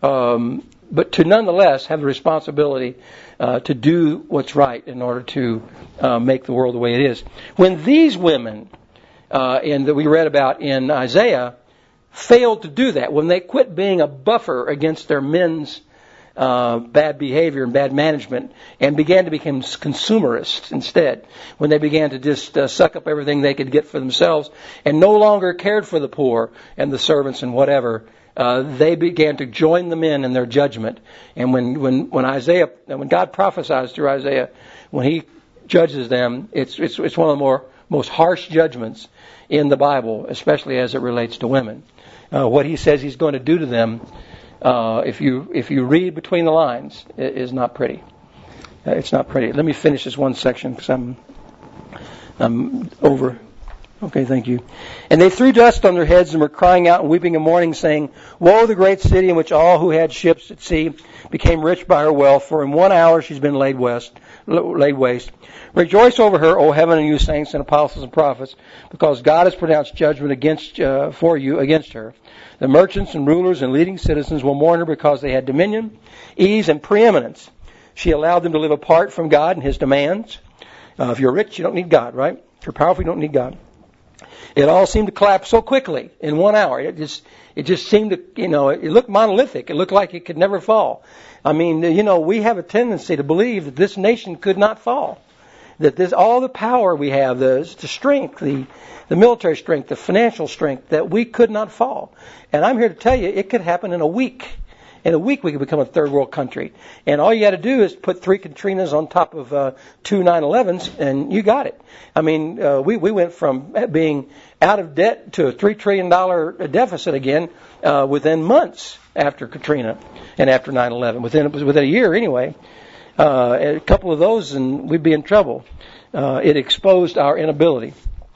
um, but to nonetheless have the responsibility uh, to do what's right in order to uh, make the world the way it is. When these women, uh, in, that we read about in Isaiah, failed to do that, when they quit being a buffer against their men's uh, bad behavior and bad management and began to become consumerists instead, when they began to just uh, suck up everything they could get for themselves and no longer cared for the poor and the servants and whatever, uh, they began to join the men in their judgment. And when, when, when Isaiah, when God prophesies through Isaiah, when he judges them, it's, it's, it's one of the more, most harsh judgments in the Bible, especially as it relates to women. Uh, what he says he's going to do to them, uh, if you if you read between the lines, is not pretty. Uh, it's not pretty. Let me finish this one section because I'm I'm over. Okay, thank you. And they threw dust on their heads and were crying out and weeping and mourning, saying, "Woe to the great city in which all who had ships at sea became rich by her wealth, for in one hour she's been laid west, laid waste. Rejoice over her, O heaven, and you saints and apostles and prophets, because God has pronounced judgment against uh, for you against her. The merchants and rulers and leading citizens will mourn her because they had dominion, ease, and preeminence. She allowed them to live apart from God and His demands. Uh, if you're rich, you don't need God, right? If you're powerful, you don't need God. It all seemed to collapse so quickly in one hour. It just, it just seemed to, you know, it looked monolithic. It looked like it could never fall. I mean, you know, we have a tendency to believe that this nation could not fall. That this, all the power we have, the, the strength, the, the military strength, the financial strength, that we could not fall. And I'm here to tell you, it could happen in a week. In a week, we could become a third world country. And all you got to do is put three Katrinas on top of uh, two nine elevens, and you got it. I mean, uh, we, we went from being out of debt to a three trillion dollars deficit again uh, within months after Katrina and after nine eleven. Within, within a year, anyway. Uh, a couple of those and we'd be in trouble. Uh, it exposed our inability.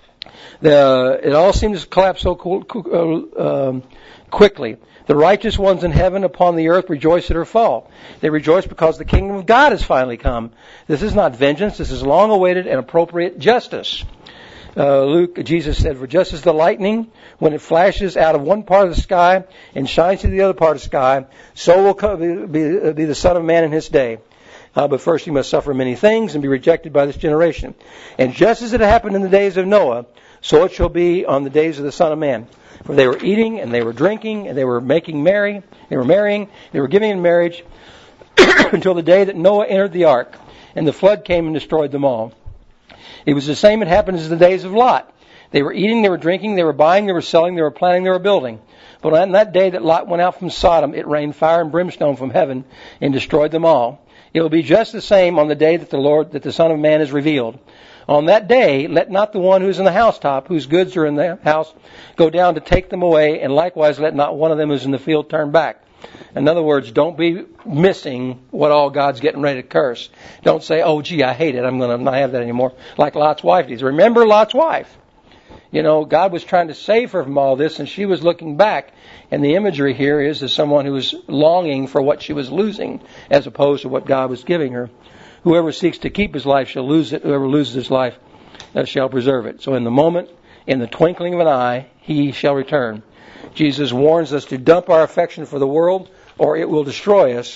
The, it all seemed to collapse so cool, uh, um, quickly. The righteous ones in heaven upon the earth rejoice at her fall. They rejoice because the kingdom of God has finally come. This is not vengeance. This is long-awaited and appropriate justice. Uh, Luke, Jesus said, for just as the lightning, when it flashes out of one part of the sky and shines to the other part of the sky, so will come, be, be the Son of Man in His day. Uh, but first he must suffer many things and be rejected by this generation. And just as it happened in the days of Noah, so it shall be on the days of the Son of Man. For they were eating and they were drinking and they were making merry, they were marrying, they were giving in marriage until the day that Noah entered the ark and the flood came and destroyed them all. It was the same that happened as the days of Lot. They were eating, they were drinking, they were buying, they were selling, they were planting, they were building. But on that day that Lot went out from Sodom, it rained fire and brimstone from heaven and destroyed them all. It will be just the same on the day that the Lord, that the Son of Man is revealed. On that day, let not the one who is in the housetop, whose goods are in the house, go down to take them away, and likewise let not one of them who is in the field turn back. In other words, don't be missing what all God's getting ready to curse. Don't say, oh, gee, I hate it. I'm going to not have that anymore. Like Lot's wife did. Remember Lot's wife. You know, God was trying to save her from all this, and she was looking back. And the imagery here is as someone who was longing for what she was losing, as opposed to what God was giving her. Whoever seeks to keep his life shall lose it. Whoever loses his life uh, shall preserve it. So in the moment, in the twinkling of an eye, he shall return. Jesus warns us to dump our affection for the world, or it will destroy us.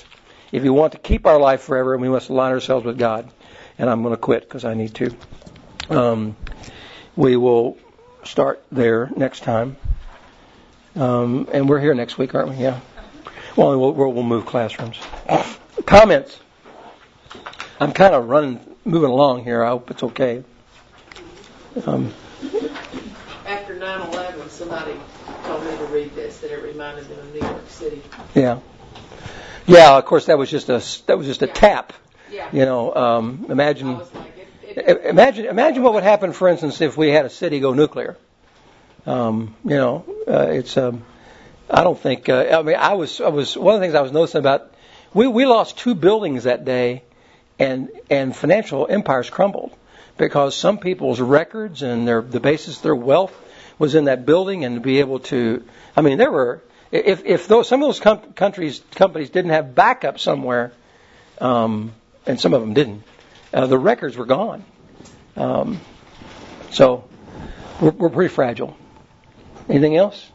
if you want to keep our life forever, we must align ourselves with God. And I'm going to quit because I need to. Um, we will start there next time. Um, and we're here next week, aren't we? Yeah. Well, we'll, we'll move classrooms. Comments? I'm kind of running, moving along here. I hope it's okay. Um, After nine eleven, somebody told me to read this, that it reminded them of New York City. Yeah. Yeah, of course, that was just a, that was just a Yeah. tap. Yeah. You know, um, imagine, I was like, it, it, imagine, imagine what would happen, for instance, if we had a city go nuclear. Um, you know, uh, it's, um, I don't think, uh, I mean, I was, I was, one of the things I was noticing about, we, we lost two buildings that day, and, and financial empires crumbled because some people's records and their, the basis of their wealth was in that building, and to be able to, I mean, there were, if, if those, some of those com- countries, companies didn't have backup somewhere, um, and some of them didn't, uh, the records were gone. Um, so, we're, we're pretty fragile. Anything else?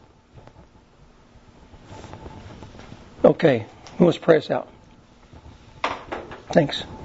Okay. Who wants to pray us out? Thanks.